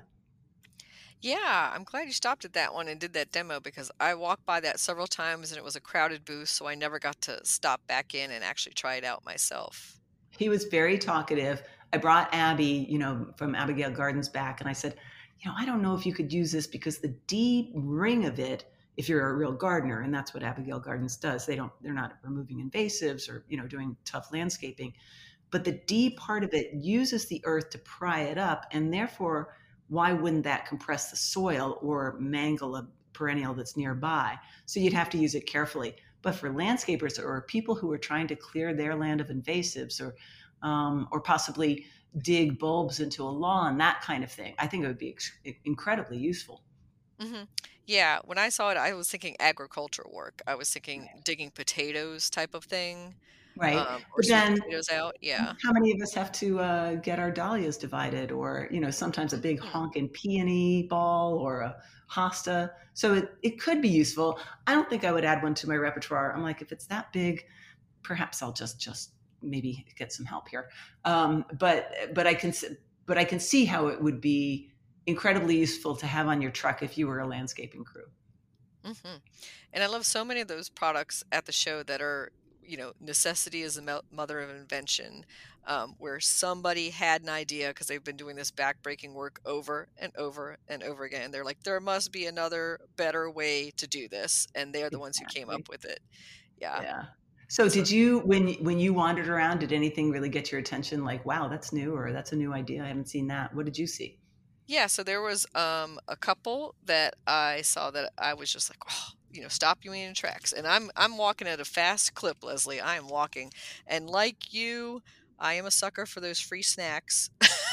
Yeah, I'm glad you stopped at that one and did that demo because I walked by that several times and it was a crowded booth, so I never got to stop back in and actually try it out myself. He was very talkative. I brought Abby, you know, from Abigail Gardens back, and I said, you know, I don't know if you could use this because the D ring of it, if you're a real gardener, and that's what Abigail Gardens does, they don't, they're not removing invasives or, you know, doing tough landscaping, but the D part of it uses the earth to pry it up. And therefore, why wouldn't that compress the soil or mangle a perennial that's nearby? So you'd have to use it carefully. But for landscapers or people who are trying to clear their land of invasives or, um, or possibly dig bulbs into a lawn, that kind of thing, I think it would be ex- incredibly useful. Mm-hmm. Yeah, when I saw it, I was thinking agricultural work. I was thinking digging potatoes type of thing, Right. um, or But sweet then potatoes out. Yeah. how many of us have to uh, get our dahlias divided or, you know, sometimes a big Mm. honking peony ball or a hosta. So it, it could be useful. I don't think I would add one to my repertoire. I'm like, if it's that big, perhaps I'll just just maybe get some help here. Um, but but I can but I can see how it would be incredibly useful to have on your truck if you were a landscaping crew. hmm And I love so many of those products at the show that are, you know, necessity is the mo- mother of invention, um, where somebody had an idea because they've been doing this backbreaking work over and over and over again. They're like, there must be another better way to do this. And they're the ones who came Exactly. up with it. Yeah. Yeah. So So did you when when you wandered around, did anything really get your attention? Like, wow, that's new, or that's a new idea. I haven't seen that. What did you see? Yeah, so there was um a couple that I saw that I was just like, oh, you know, stop you in your tracks. And I'm I'm walking at a fast clip, Leslie. I am walking. And like you, I am a sucker for those free snacks.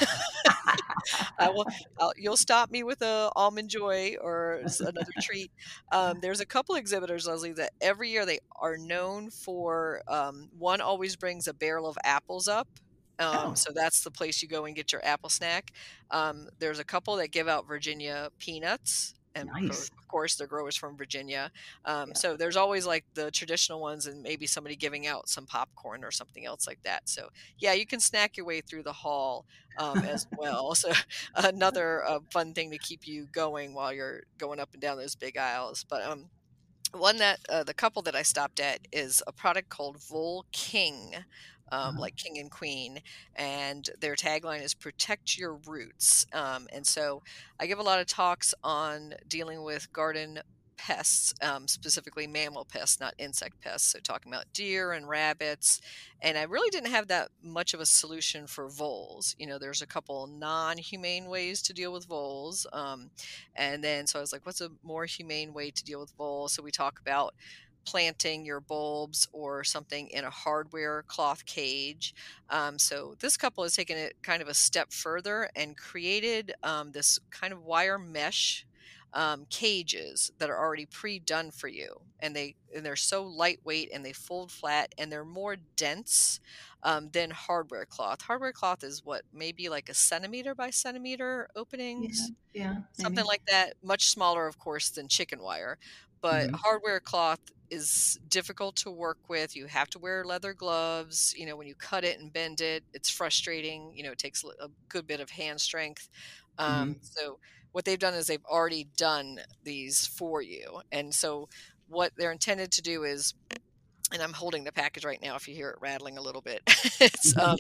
I will I'll, you'll stop me with a almond joy or s- another treat. Um, there's a couple exhibitors, Leslie, that every year they are known for um, one always brings a barrel of apples up. Um, Oh, so that's the place you go and get your apple snack. Um, there's a couple that give out Virginia peanuts. And co- nice. of course, they're growers from Virginia. Um, Yeah. so there's always like the traditional ones, and maybe somebody giving out some popcorn or something else like that. So yeah, you can snack your way through the hall um, as well. So another uh, fun thing to keep you going while you're going up and down those big aisles. But um, one that uh, the couple that I stopped at is a product called Vol King, um, Uh-huh. like king and queen, and their tagline is "Protect Your Roots." Um, and so I give a lot of talks on dealing with garden pests, um, specifically mammal pests, not insect pests. So talking about deer and rabbits, and I really didn't have that much of a solution for voles. You know, there's a couple non-humane ways to deal with voles. Um, and then, so I was like, what's a more humane way to deal with voles? So we talk about planting your bulbs or something in a hardware cloth cage. Um, so this couple has taken it kind of a step further and created um, this kind of wire mesh um, cages that are already pre-done for you, and they and they're so lightweight and they fold flat and they're more dense um, than hardware cloth. Hardware cloth is what, maybe like a centimeter by centimeter Yeah. openings, Yeah. something Maybe. like that, much smaller, of course, than chicken wire. But Hmm. hardware cloth is difficult to work with. You have to wear leather gloves. You know, when you cut it and bend it, it's frustrating. You know, it takes a good bit of hand strength. Um, Hmm. so, what they've done is they've already done these for you. And so, what they're intended to do is, and I'm holding the package right now if you hear it rattling a little bit. It's um,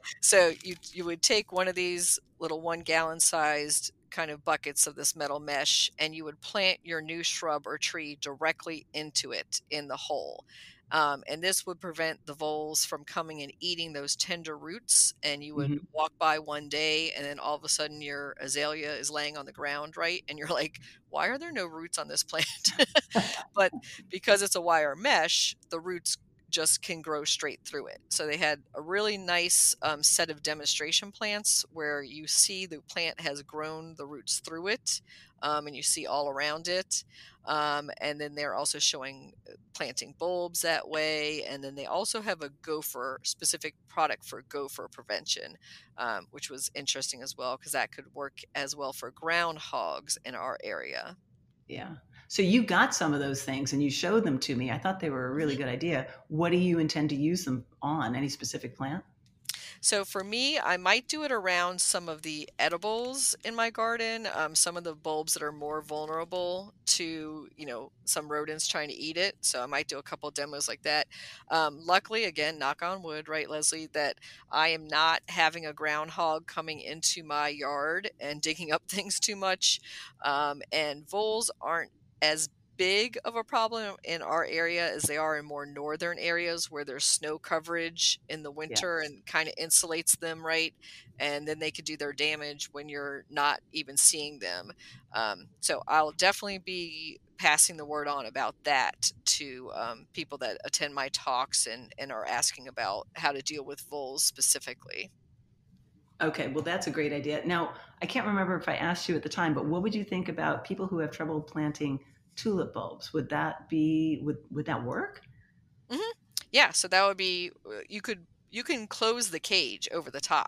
so you you would take one of these little one gallon sized kind of buckets of this metal mesh, and you would plant your new shrub or tree directly into it in the hole. Um, and this would prevent the voles from coming and eating those tender roots. And you would Hmm. walk by one day, and then all of a sudden your azalea is laying on the ground, right? And you're like, why are there no roots on this plant? But because it's a wire mesh, the roots just can grow straight through it. So they had a really nice um, set of demonstration plants where you see the plant has grown the roots through it, um, and you see all around it. Um, and then they're also showing uh, planting bulbs that way. And then they also have a gopher specific product for gopher prevention, um, which was interesting as well because that could work as well for groundhogs in our area. Yeah. So you got some of those things and you showed them to me. I thought they were a really good idea. What do you intend to use them on? Any specific plant? So for me, I might do it around some of the edibles in my garden, um, some of the bulbs that are more vulnerable to, you know, some rodents trying to eat it. So I might do a couple demos like that. Um, luckily, again, knock on wood, right, Leslie, that I am not having a groundhog coming into my yard and digging up things too much. Um, and voles aren't as big of a problem in our area as they are in more northern areas where there's snow coverage in the Yeah. winter and kind of insulates them, right? And then they could do their damage when you're not even seeing them. Um, so I'll definitely be passing the word on about that to um, people that attend my talks and, and are asking about how to deal with voles specifically. Okay. Well, that's a great idea. Now, I can't remember if I asked you at the time, but what would you think about people who have trouble planting tulip bulbs? Would that be, would, would that work? hmm Yeah, so that would be uh, you could you can close the cage over the top,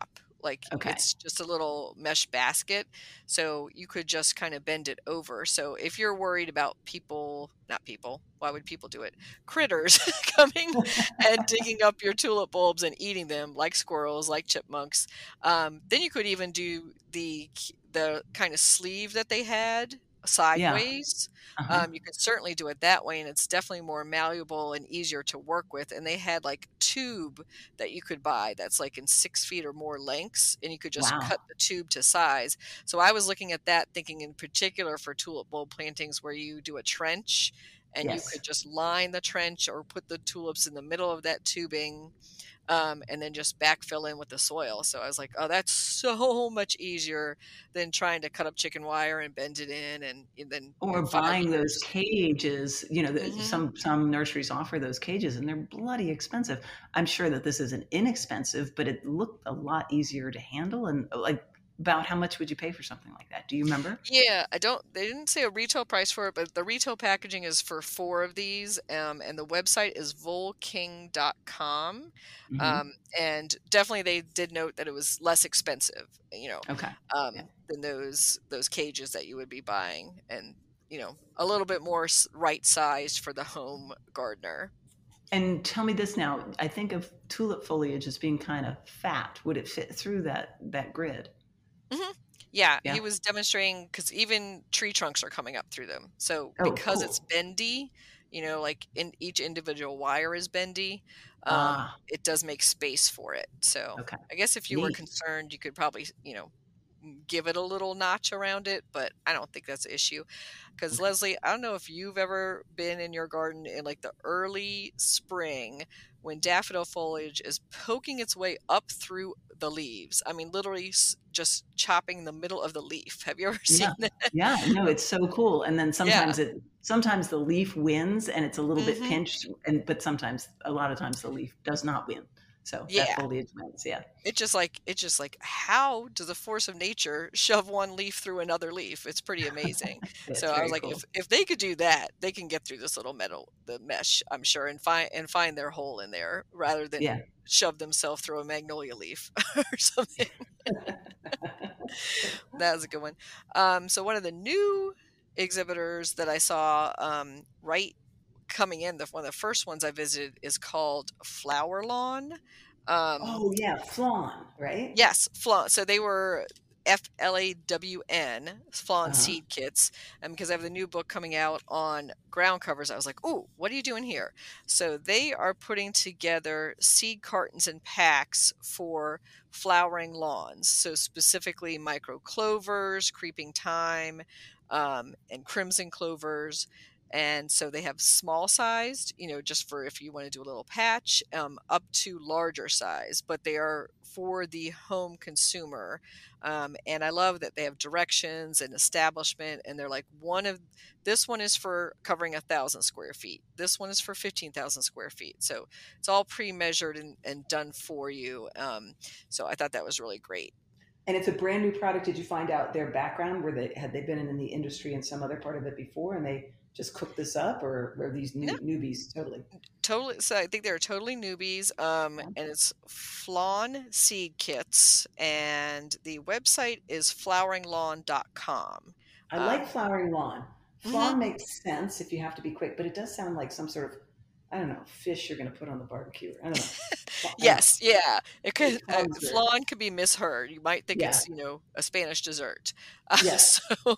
Like Okay. it's just a little mesh basket. So you could just kind of bend it over. So if you're worried about people, not people, why would people do it? Critters coming and digging up your tulip bulbs and eating them like squirrels, like chipmunks. Um, then you could even do the the kind of sleeve that they had Yeah. sideways. Uh-huh. Um, you could certainly do it that way, and it's definitely more malleable and easier to work with. And they had like tube that you could buy that's like in six feet or more lengths, and you could just Wow. cut the tube to size. So I was looking at that, thinking in particular for tulip bulb plantings where you do a trench and you Yes. could just line the trench or put the tulips in the middle of that tubing, um, and then just backfill in with the soil. So I was like, oh, that's so much easier than trying to cut up chicken wire and bend it in and, and then Or five buying those years. cages, you know, the, hmm some some nurseries offer those cages and they're bloody expensive. I'm sure that this isn't inexpensive, but it looked a lot easier to handle. And like, about how much would you pay for something like that? Do you remember? Yeah, I don't, they didn't say a retail price for it, but the retail packaging is for four of these. Um, and the website is volking dot com. Hmm. Um, and definitely they did note that it was less expensive, you know, Okay. um, Yeah. than those, those cages that you would be buying. And, you know, a little bit more s- right sized for the home gardener. And tell me this now. I think of tulip foliage as being kind of fat. Would it fit through that that grid? hmm Yeah, Yeah. he was demonstrating because even tree trunks are coming up through them. So Oh, because it's cool. bendy, you know, like in each individual wire is bendy, um, Ah, it does make space for it. So okay. I guess if you were Neat. concerned, you could probably, you know, give it a little notch around it, but I don't think that's an issue. Because Okay. Leslie, I don't know if you've ever been in your garden in like the early spring when daffodil foliage is poking its way up through the leaves. I mean, literally s- just chopping the middle of the leaf. Have you ever seen Yeah. that? Yeah. No, it's so cool. And then Yeah. sometimes it sometimes the leaf wins and it's a little bit hmm pinched, and but sometimes a lot of times the leaf does not win. So that Yeah. foliage wins. Yeah. It just like it's just like how does the force of nature shove one leaf through another leaf? It's pretty amazing. So It's I was very like, if cool. if they could do that, they can get through this little metal the mesh, I'm sure, and find and find their hole in there rather Yeah. than shove themselves through a magnolia leaf or something. That was a good one. Um, so one of the new exhibitors that I saw um, right coming in, the one of the first ones I visited is called Flower Lawn. Um, Oh yeah, flawn, right? Yes, flawn. So they were F L A W N, flawn Uh-huh. seed kits. And because I have the new book coming out on ground covers, I was like, oh, what are you doing here? So they are putting together seed cartons and packs for flowering lawns. So specifically micro clovers, creeping thyme, um, and crimson clovers. And so they have small sized, you know, just for if you want to do a little patch, um, up to larger size, but they are for the home consumer. Um, and I love that they have directions and establishment, and they're like, one of this one is for covering a thousand square feet. This one is for fifteen thousand square feet. So it's all pre measured and, and done for you. Um, so I thought that was really great. And it's a brand new product. Did you find out their background? Were they had they been in the industry in some other part of it before, and they just cooked this up, or were these No, new newbies totally? totally. So I think they're totally newbies. Um, Yeah. and it's Flawn Seed Kits, and the website is flowering lawn dot com. I like Um, flowering lawn. mhm. Flawn makes sense if you have to be quick, but it does sound like some sort of, I don't know, fish you're going to put on the barbecue. I don't know. Fla- I don't know. Yes, yeah. It It could uh, sounds good. flan could be misheard. You might think Yeah. it's, you know, a Spanish dessert. Uh, Yes. so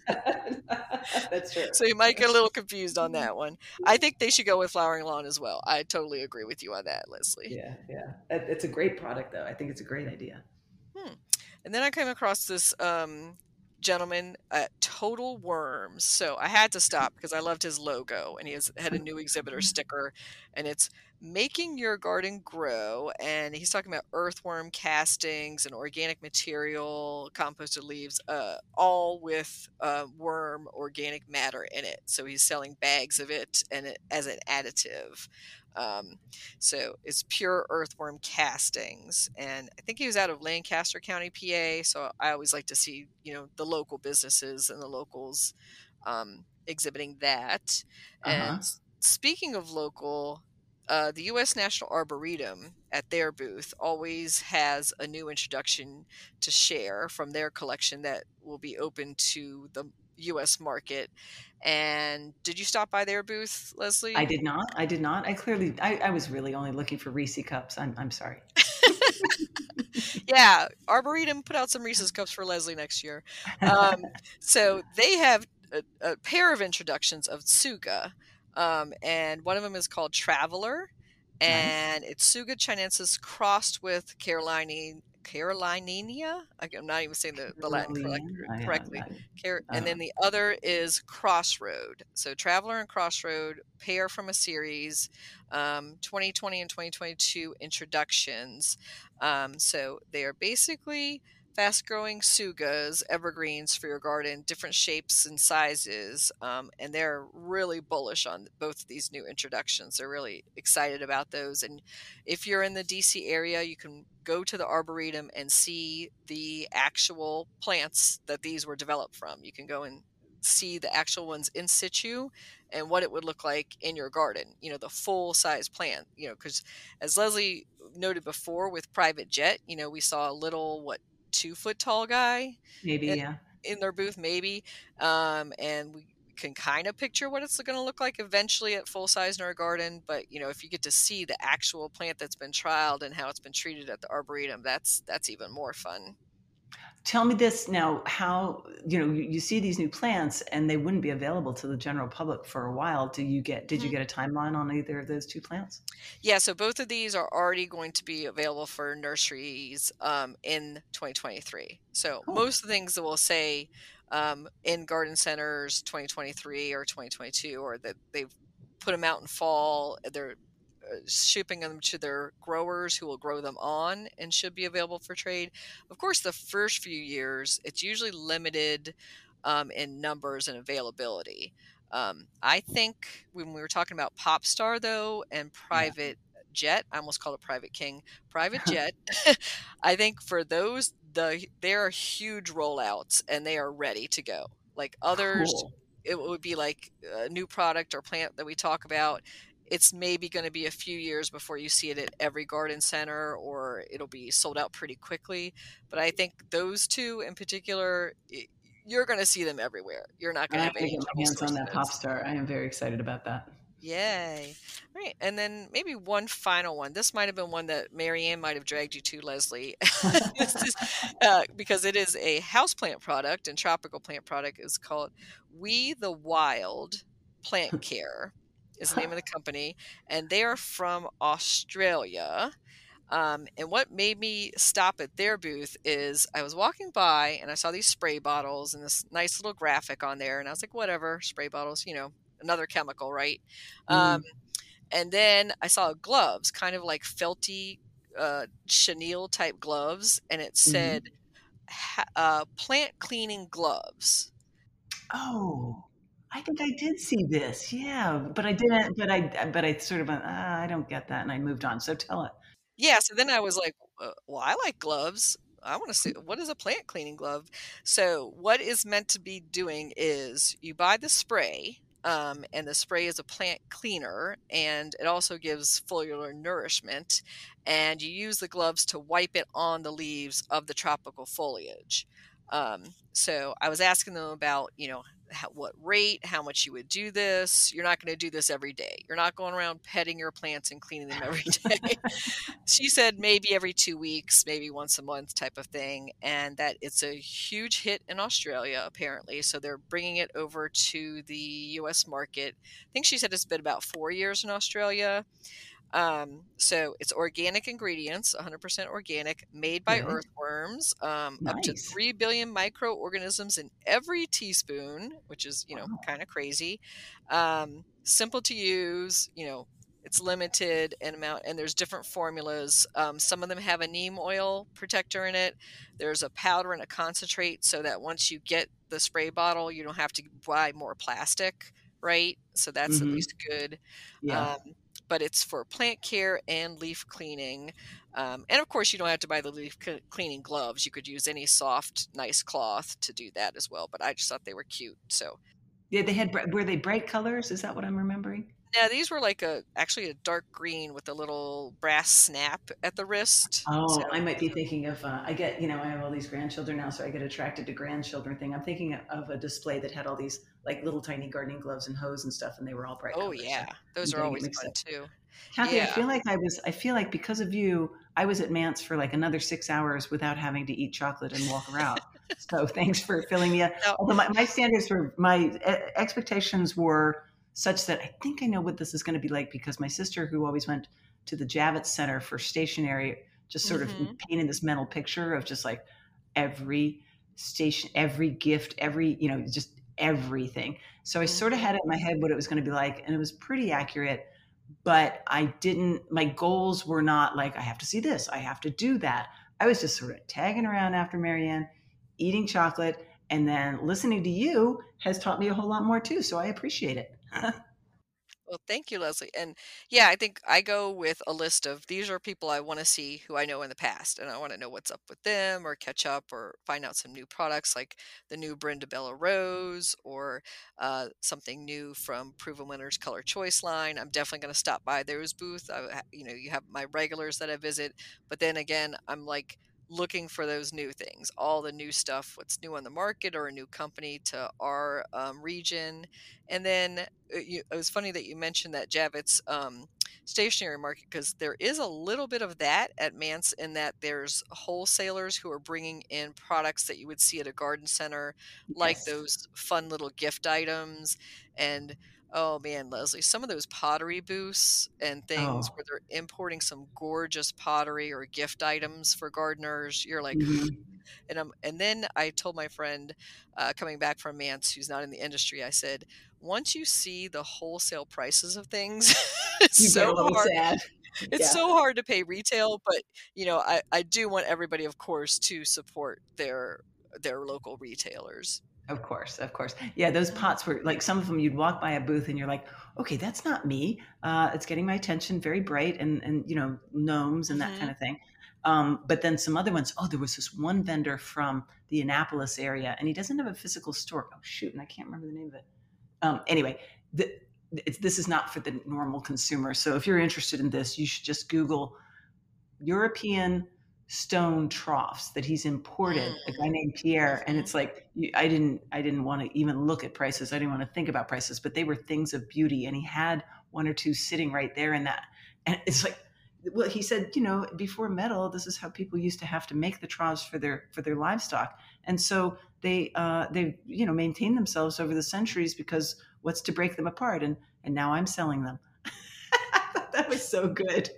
That's true. so you might get a little confused on that one. I think they should go with flowering lawn as well. I totally agree with you on that, Leslie. Yeah, yeah. It- It's a great product, though. I think it's a great idea. Hmm. And then I came across this um, gentleman at Total Worms. So I had to stop because I loved his logo, and he has, had a new exhibitor sticker, and it's making your garden grow. And he's talking about earthworm castings and organic material, composted leaves, uh, all with uh, worm organic matter in it. So he's selling bags of it and it as an additive. Um, so it's pure earthworm castings. And I think he was out of Lancaster County, P A. So I always like to see, you know, the local businesses and the locals um, exhibiting that. Uh huh. And s- speaking of local, uh, the U S National Arboretum at their booth always has a new introduction to share from their collection that will be open to the U S market. And did you stop by their booth, I Leslie? did not. I did not. I clearly, I, I was really only looking for Reese cups. I'm, I'm sorry. Yeah, Arboretum put out some Reese's cups for Leslie next year. Um, so they have a, a pair of introductions of Tsuga, um, and one of them is called Traveler, Nice. and it's Tsuga chinensis crossed with Carolina Carolinia. I- I'm not even saying the, the Latin correct, Caroline. I, uh, correctly. Car- I, and uh, then the other is Crossroad. So Traveler and Crossroad, pair from a series, um, twenty twenty and twenty twenty-two introductions. Um, so they are basically fast growing sugas, evergreens for your garden, different shapes and sizes. Um, and they're really bullish on both of these new introductions. They're really excited about those. And if you're in the D C area, you can go to the Arboretum and see the actual plants that these were developed from. You can go and see the actual ones in situ and what it would look like in your garden, you know, the full size plant, you know, because as Leslie noted before with Private Jet, you know, we saw a little, what, two foot tall guy maybe, in, yeah. in their booth, maybe. Um, and we can kind of picture what it's going to look like eventually at full size in our garden. But, you know, if you get to see the actual plant that's been trialed and how it's been treated at the Arboretum, that's, that's even more fun. Tell me this now, how, you know, you, you see these new plants and they wouldn't be available to the general public for a while. Do you get, did you Mhm. get a timeline on either of those two plants? Yeah, so both of these are already going to be available for nurseries um, in twenty twenty-three. So Cool. most of the things that we'll say um, in garden centers twenty twenty-three or twenty twenty-two, or that they've put them out in fall, they're uh, shipping them to their growers who will grow them on and should be available for trade. Of course, the first few years, it's usually limited um, in numbers and availability. Um, I think when we were talking about Popstar though and Yeah. Private Jet, I almost called it Private King, Private Jet. I think for those, the they are huge rollouts and they are ready to go. Like others, Cool. it would be like a new product or plant that we talk about. It's maybe going to be a few years before you see it at every garden center, or it'll be sold out pretty quickly. But I think those two in particular, you're going to see them everywhere. You're not going to I'm have going to any get my trouble hands on sourcing that pop those. star. I am very excited about that. Yay. Right. And then maybe one final one. This might have been one that Marianne might have dragged you to, Leslie. This is uh, because it is a houseplant product and tropical plant product is called We the Wild Plant Care is the name of the company. And they are from Australia. Um, and what made me stop at their booth is I was walking by and I saw these spray bottles and this nice little graphic on there. And I was like, whatever, spray bottles, you know, another chemical, right? Um, Mm, and then I saw gloves, kind of like felty uh, chenille type gloves. And it said, mhm. ha- uh, plant cleaning gloves. Oh, I think I did see this. Yeah, but I didn't, but I, but I sort of went, ah, I don't get that. And I moved on. So tell it. Yeah, so then I was like, uh, well, I like gloves. I want to see what is a plant cleaning glove. So what is meant to be doing is you buy the spray, um, and the spray is a plant cleaner, and it also gives foliar nourishment. And you use the gloves to wipe it on the leaves of the tropical foliage. Um, so I was asking them about, you know, how, what rate, how much you would do this. You're not going to do this every day. You're not going around petting your plants and cleaning them every day. She said maybe every two weeks, maybe once a month type of thing, and that it's a huge hit in Australia apparently. So they're bringing it over to the U S market. I think she said it's been about four years in Australia. Um, so it's organic ingredients, one hundred percent organic, made by Good. earthworms, um, up to Nice. three billion microorganisms in every teaspoon, which is, you know, Wow. kind of crazy. Um, simple to use, you know, it's limited in amount and there's different formulas. Um, some of them have a neem oil protector in it. There's a powder and a concentrate so that once you get the spray bottle, you don't have to buy more plastic, right? So that's at Hmm. least good. Yeah. Um, but it's for plant care and leaf cleaning. Um, and of course, you don't have to buy the leaf cleaning gloves. You could use any soft, nice cloth to do that as well. But I just thought they were cute. So Yeah, they had, bri- were they bright colors? Is that what I'm remembering? Yeah, these were like a actually a dark green with a little brass snap at the wrist. So Oh, I might be thinking of, uh, I get, you know, I have all these grandchildren now, so I get attracted to grandchildren thing. I'm thinking of a display that had all these like little tiny gardening gloves and hose and stuff, and they were all bright oh colors. So yeah, I'm those are getting it always mixed fun up. too. Kathy, I Yeah. feel like I was, I feel like because of you, I was at Mance for like another six hours without having to eat chocolate and walk around. So thanks for filling me up. Now, Although my, my standards were, my e- expectations were such that I think I know what this is going to be like, because my sister, who always went to the Javits Center for stationery, just sort of hmm painted this mental picture of just like every station, every gift, every, you know, just everything. So I sort of hmm had it in my head what it was going to be like, and it was pretty accurate. But I didn't, my goals were not like, I have to see this, I have to do that. I was just sort of tagging around after Marianne, eating chocolate, and then listening to you has taught me a whole lot more too. So I appreciate it. Well, thank you, Leslie. And yeah, I think I go with a list of these are people I want to see who I know in the past, and I want to know what's up with them or catch up or find out some new products like the new Brenda Bella Rose or uh, something new from Proven Winners Color Choice line. I'm definitely going to stop by those booth. I, ha- you know, you have my regulars that I visit, but then again, I'm like looking for those new things, all the new stuff, what's new on the market or a new company to our um, region. And then uh, you, it was funny that you mentioned that Javits um, stationary market because there is a little bit of that at Mance in that there's wholesalers who are bringing in products that you would see at a garden center, like Yes. those fun little gift items. And oh man, Leslie, some of those pottery booths and things Oh. where they're importing some gorgeous pottery or gift items for gardeners, you're like, Mhm. and um, and then I told my friend uh, coming back from Mance, who's not in the industry, I said, once you see the wholesale prices of things, it's You get so a little hard. sad. It's Yeah. so hard to pay retail, but you know, I I do want everybody, of course, to support their their local retailers. Of course, of course. Yeah, those Mhm. pots were like some of them you'd walk by a booth and you're like, okay, that's not me. Uh, it's getting my attention, very bright and and you know, gnomes and that kind Mhm. of thing. Um, but then some other ones, oh, there was this one vendor from the Annapolis area and he doesn't have a physical store. Oh shoot, and I can't remember the name of it. Um, anyway, the, it's, this is not for the normal consumer. So if you're interested in this, you should just Google European stone troughs that he's imported, a guy Mm. named Pierre. And Mhm. it's like, you- I didn't, I didn't want to even look at prices. I didn't want to think about prices, but they were things of beauty. And he had one or two sitting right there in that. And it's like, well, he said, you know, before metal, this is how people used to have to make the troughs for their, for their livestock. And so they, uh, they, you know, maintained themselves over the centuries because what's to break them apart? And, and now I'm selling them. That was so good.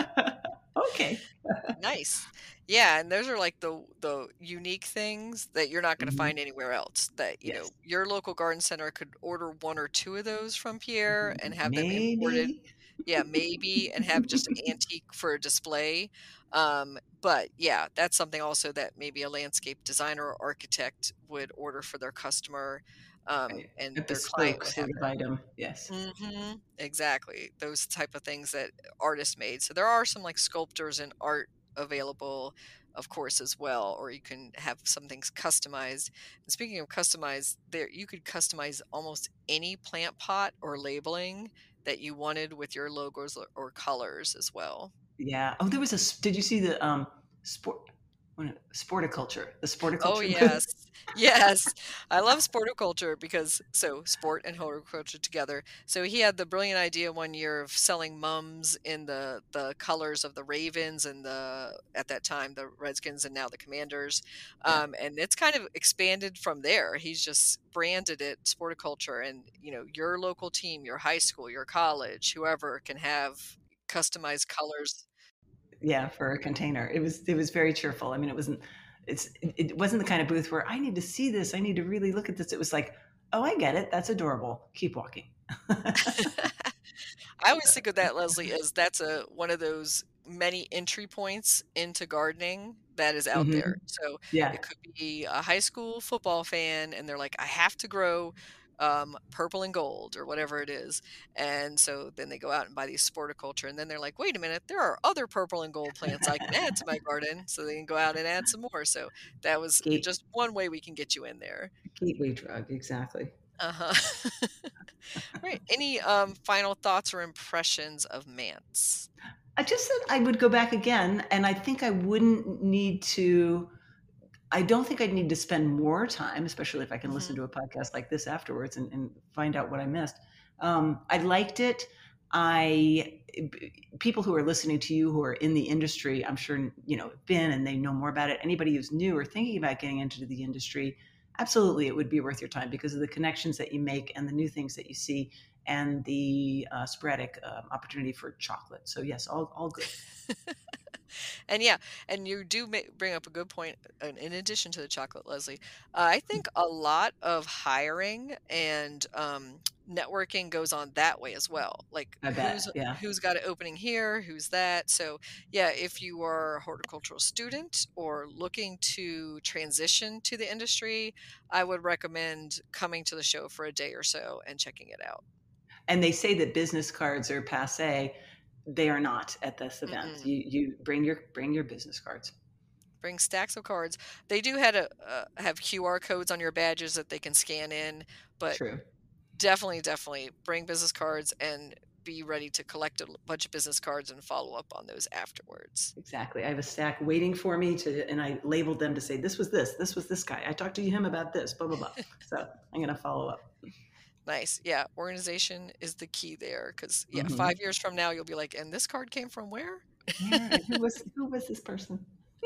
Okay. Nice. Yeah, and those are like the the unique things that you're not going to Mhm. find anywhere else. That, you know, Yes. your local garden center could order one or two of those from Pierre and have them imported. Maybe. Yeah, maybe, and have just an antique for a display. Um, but yeah, that's something also that maybe a landscape designer or architect would order for their customer, um, Right. A and their client bespoke would have sort of item. Yes. Mhm. Exactly. Those type of things that artists made. So there are some like sculptors and art available, of course, as well, or you can have some things customized. And speaking of customized, there you could customize almost any plant pot or labeling that you wanted with your logos or, or colors as well. Yeah. Oh, there was a. s- Did you see the um sport? What, sporticulture. The Oh, sporticulture booth. yes. Yes. I love sporticulture because so sport and horticulture together. So he had the brilliant idea one year of selling mums in the the colors of the Ravens and the at that time the Redskins and now the Commanders. Yeah. Um, and it's kind of expanded from there. He's just branded it sporticulture and you know your local team, your high school, your college, whoever can have customized colors. Yeah. For a container, it was. It was very cheerful. I mean, it wasn't. It's. It it wasn't the kind of booth where I need to see this. I need to really look at this. It was like, oh, I get it. That's adorable. Keep walking. I always think of that, Leslie, as that's a one of those many entry points into gardening that is out there. Hmm. So Yeah. it could be a high school football fan, and they're like, I have to grow um, purple and gold or whatever it is. And so then they go out and buy these sporticulture, and then they're like, wait a minute, there are other purple and gold plants I can add to my garden. So they can go out and add some more. So that was Gate just one way we can get you in there. gateway drug. Exactly. Uh-huh. Right. Any um, final thoughts or impressions of Mance? I just said I would go back again, and I think I wouldn't need to. I don't think I'd need to spend more time, especially if I can Mm-hmm. listen to a podcast like this afterwards and, and find out what I missed. Um, I liked it. I people who are listening to you who are in the industry, I'm sure you know been and they know more about it. Anybody who's new or thinking about getting into the industry, absolutely, it would be worth your time because of the connections that you make and the new things that you see and the uh, sporadic uh, opportunity for chocolate. So yes, all all good. And yeah, and you do ma- bring up a good point. uh, In addition to the chocolate, Leslie, uh, I think a lot of hiring and um, networking goes on that way as well. Like I who's bet. Yeah. who's got an opening here, who's that. So yeah, if you are a horticultural student or looking to transition to the industry, I would recommend coming to the show for a day or so and checking it out. And they say that business cards are passe. They are not at this event. Mm-mm. You you bring your bring your business cards. Bring stacks of cards. They do have a uh, have Q R codes on your badges that they can scan in, but True. definitely, definitely bring business cards and be ready to collect a bunch of business cards and follow up on those afterwards. Exactly. I have a stack waiting for me to, and I labeled them to say this was this, this was this guy. I talked to him about this, blah blah blah. So I'm going to follow up. Nice. Yeah, organization is the key there because yeah, Mhm. five years from now you'll be like, and this card came from where? Yeah, and who was who was this person?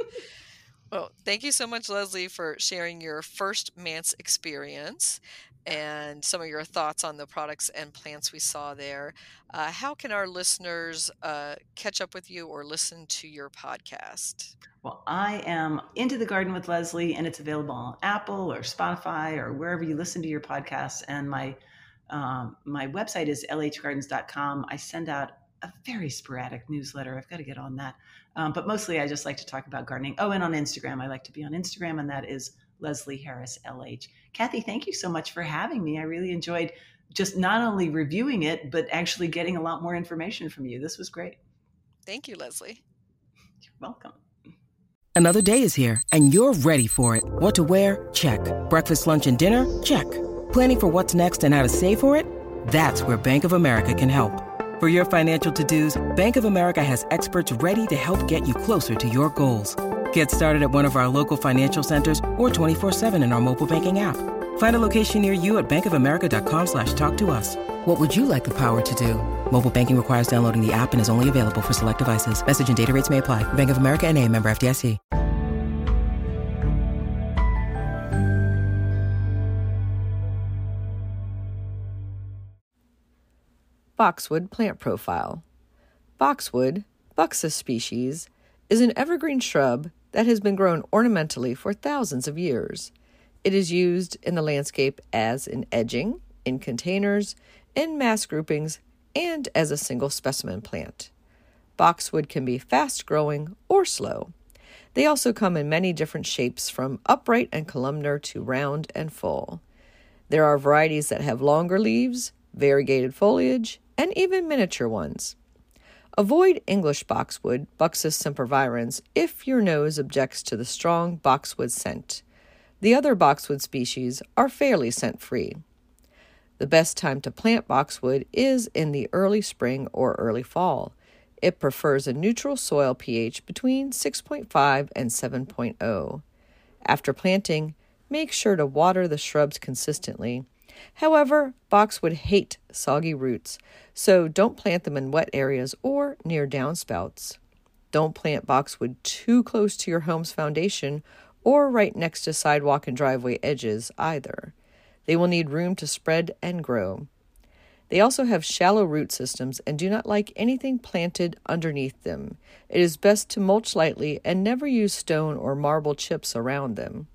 Well, thank you so much, Leslie, for sharing your first Mance experience and some of your thoughts on the products and plants we saw there. Uh, how can our listeners uh, catch up with you or listen to your podcast? Well, I am Into the Garden with Leslie, and it's available on Apple or Spotify or wherever you listen to your podcasts. And my um, my website is l h gardens dot com. I send out a very sporadic newsletter. I've got to get on that. Um, but mostly I just like to talk about gardening. Oh, and on Instagram. I like to be on Instagram, and that is Leslie Harris L H. Kathy, thank you so much for having me. I really enjoyed just not only reviewing it, but actually getting a lot more information from you. This was great. Thank you, Leslie. You're welcome. Another day is here, and you're ready for it. What to wear? Check. Breakfast, lunch, and dinner? Check. Planning for what's next and how to save for it? That's where Bank of America can help. For your financial to-dos, Bank of America has experts ready to help get you closer to your goals. Get started at one of our local financial centers or twenty-four seven in our mobile banking app. Find a location near you at bankofamerica.com slash talk to us. What would you like the power to do? Mobile banking requires downloading the app and is only available for select devices. Message and data rates may apply. Bank of America N A, member F D I C. Boxwood plant profile. Boxwood, Buxus species, is an evergreen shrub that has been grown ornamentally for thousands of years. It is used in the landscape as an edging, in containers, in mass groupings, and as a single specimen plant. Boxwood can be fast-growing or slow. They also come in many different shapes from upright and columnar to round and full. There are varieties that have longer leaves, variegated foliage, and even miniature ones. Avoid English boxwood, Buxus sempervirens, if your nose objects to the strong boxwood scent. The other boxwood species are fairly scent-free. The best time to plant boxwood is in the early spring or early fall. It prefers a neutral soil pH between six point five and seven point zero. After planting, make sure to water the shrubs consistently. However, boxwood hate soggy roots, so don't plant them in wet areas or near downspouts. Don't plant boxwood too close to your home's foundation or right next to sidewalk and driveway edges either. They will need room to spread and grow. They also have shallow root systems and do not like anything planted underneath them. It is best to mulch lightly and never use stone or marble chips around them.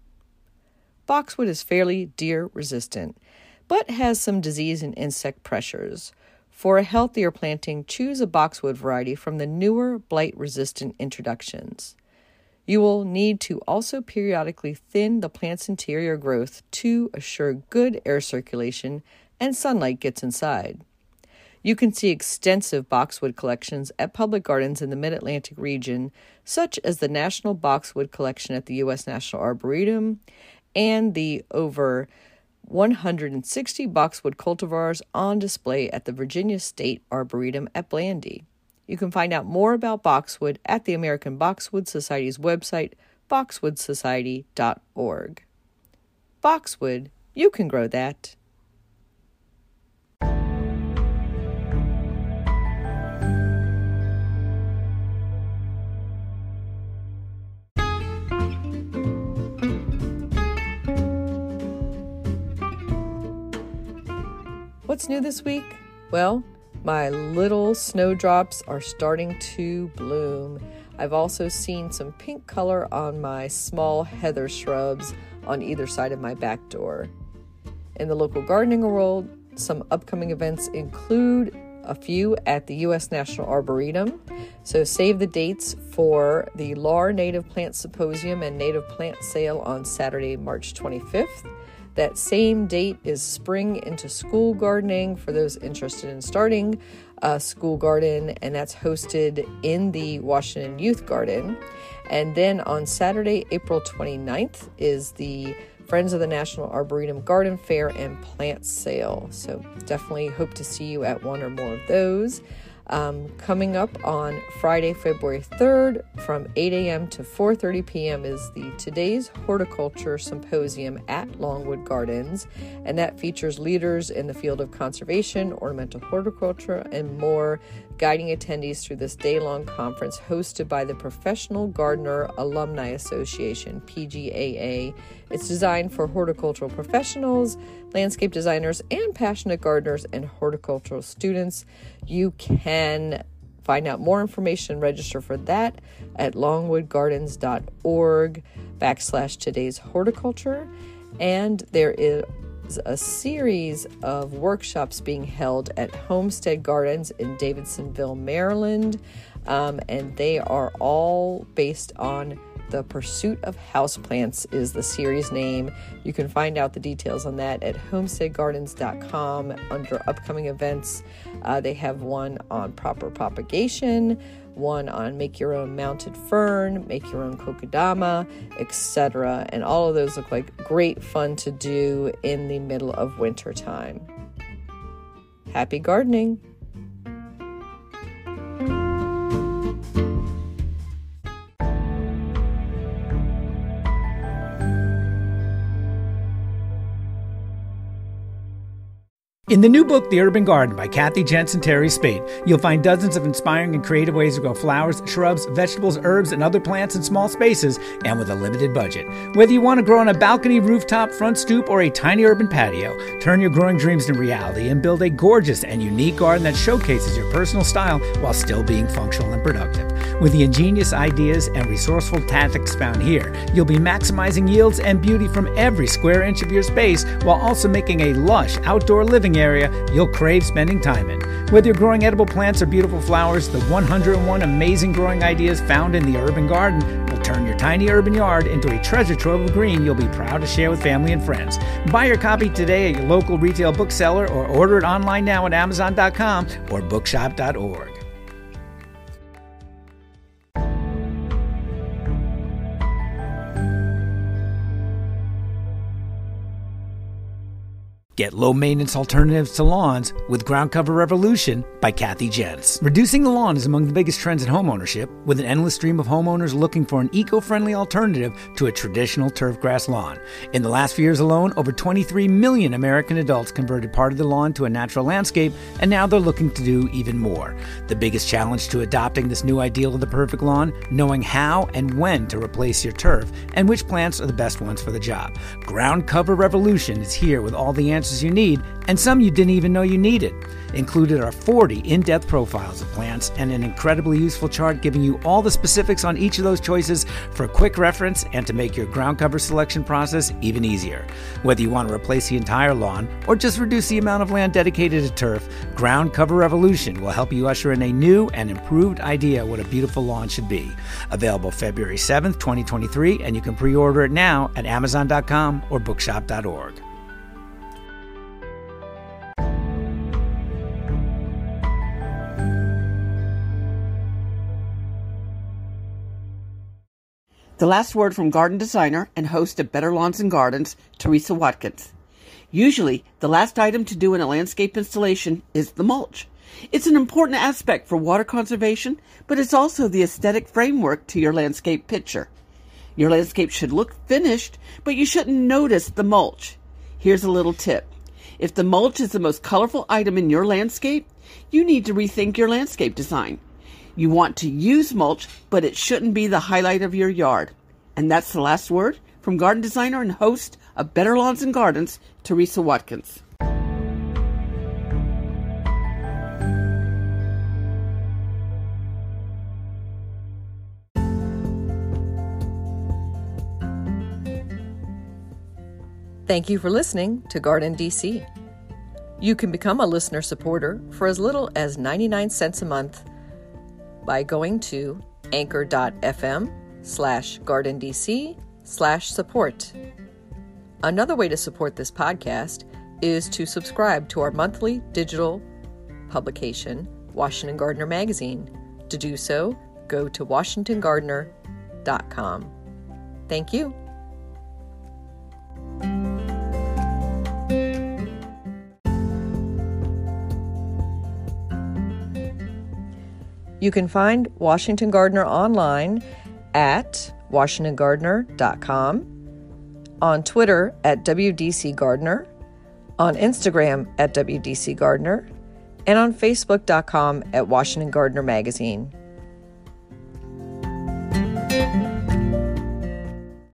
Boxwood is fairly deer resistant, but has some disease and insect pressures. For a healthier planting, choose a boxwood variety from the newer blight-resistant introductions. You will need to also periodically thin the plant's interior growth to assure good air circulation and sunlight gets inside. You can see extensive boxwood collections at public gardens in the Mid-Atlantic region, such as the National Boxwood Collection at the U S National Arboretum and the over one hundred sixty boxwood cultivars on display at the Virginia State Arboretum at Blandy. You can find out more about boxwood at the American Boxwood Society's website, boxwood society dot org. Boxwood, you can grow that. What's new this week? Well, my little snowdrops are starting to bloom. I've also seen some pink color on my small heather shrubs on either side of my back door. In the local gardening world, some upcoming events include a few at the U S National Arboretum. So save the dates for the L A R Native Plant Symposium and Native Plant Sale on Saturday, March twenty-fifth. That same date is Spring into School Gardening for those interested in starting a school garden, and that's hosted in the Washington Youth Garden. And then on Saturday, April twenty-ninth, is the Friends of the National Arboretum Garden Fair and Plant Sale. So definitely hope to see you at one or more of those. Um, coming up on Friday, February third, from eight a.m. to four thirty p.m. is the Today's Horticulture Symposium at Longwood Gardens, and that features leaders in the field of conservation, ornamental horticulture, and more, guiding attendees through this day-long conference hosted by the Professional Gardener Alumni Association, P G A A. It's designed for horticultural professionals, landscape designers, and passionate gardeners and horticultural students. You can find out more information and register for that at longwoodgardens.org backslash today's horticulture. And there is a series of workshops being held at Homestead Gardens in Davidsonville, Maryland, um, and they are all based on The Pursuit of Houseplants is the series name. You can find out the details on that at homestead gardens dot com under upcoming events. Uh, they have one on proper propagation, one on make your own mounted fern, make your own kokedama, et cetera. And all of those look like great fun to do in the middle of winter time. Happy gardening! In the new book, The Urban Garden by Kathy Jentz and Terry Spade, you'll find dozens of inspiring and creative ways to grow flowers, shrubs, vegetables, herbs, and other plants in small spaces and with a limited budget. Whether you want to grow on a balcony, rooftop, front stoop, or a tiny urban patio, turn your growing dreams into reality and build a gorgeous and unique garden that showcases your personal style while still being functional and productive. With the ingenious ideas and resourceful tactics found here, you'll be maximizing yields and beauty from every square inch of your space while also making a lush outdoor living area you'll crave spending time in. Whether you're growing edible plants or beautiful flowers, the one hundred and one amazing growing ideas found in the Urban Garden will turn your tiny urban yard into a treasure trove of green you'll be proud to share with family and friends. Buy your copy today at your local retail bookseller or order it online now at amazon dot com or bookshop dot org. Get low-maintenance alternatives to lawns with Ground Cover Revolution by Kathy Jentz. Reducing the lawn is among the biggest trends in homeownership, with an endless stream of homeowners looking for an eco-friendly alternative to a traditional turfgrass lawn. In the last few years alone, over twenty-three million American adults converted part of the lawn to a natural landscape, and now they're looking to do even more. The biggest challenge to adopting this new ideal of the perfect lawn, knowing how and when to replace your turf, and which plants are the best ones for the job. Ground Cover Revolution is here with all the answers you need, and some you didn't even know you needed. Included are forty in-depth profiles of plants and an incredibly useful chart giving you all the specifics on each of those choices for quick reference and to make your ground cover selection process even easier. Whether you want to replace the entire lawn or just reduce the amount of land dedicated to turf, Ground Cover Revolution will help you usher in a new and improved idea what a beautiful lawn should be. Available February seventh, twenty twenty-three, and you can pre-order it now at amazon dot com or bookshop dot org. The last word from garden designer and host of Better Lawns and Gardens, Teresa Watkins. Usually, the last item to do in a landscape installation is the mulch. It's an important aspect for water conservation, but it's also the aesthetic framework to your landscape picture. Your landscape should look finished, but you shouldn't notice the mulch. Here's a little tip. If the mulch is the most colorful item in your landscape, you need to rethink your landscape design. You want to use mulch, but it shouldn't be the highlight of your yard. And that's the last word from garden designer and host of Better Lawns and Gardens, Teresa Watkins. Thank you for listening to Garden D C. You can become a listener supporter for as little as ninety-nine cents a month by going to anchor.fm slash gardendc slash support. Another way to support this podcast is to subscribe to our monthly digital publication, Washington Gardener Magazine. To do so, go to washington gardener dot com. Thank you. You can find Washington Gardener online at washington gardener dot com, on Twitter at W D C Gardener, on Instagram at W D C Gardener, and on facebook dot com at Washington Gardener Magazine.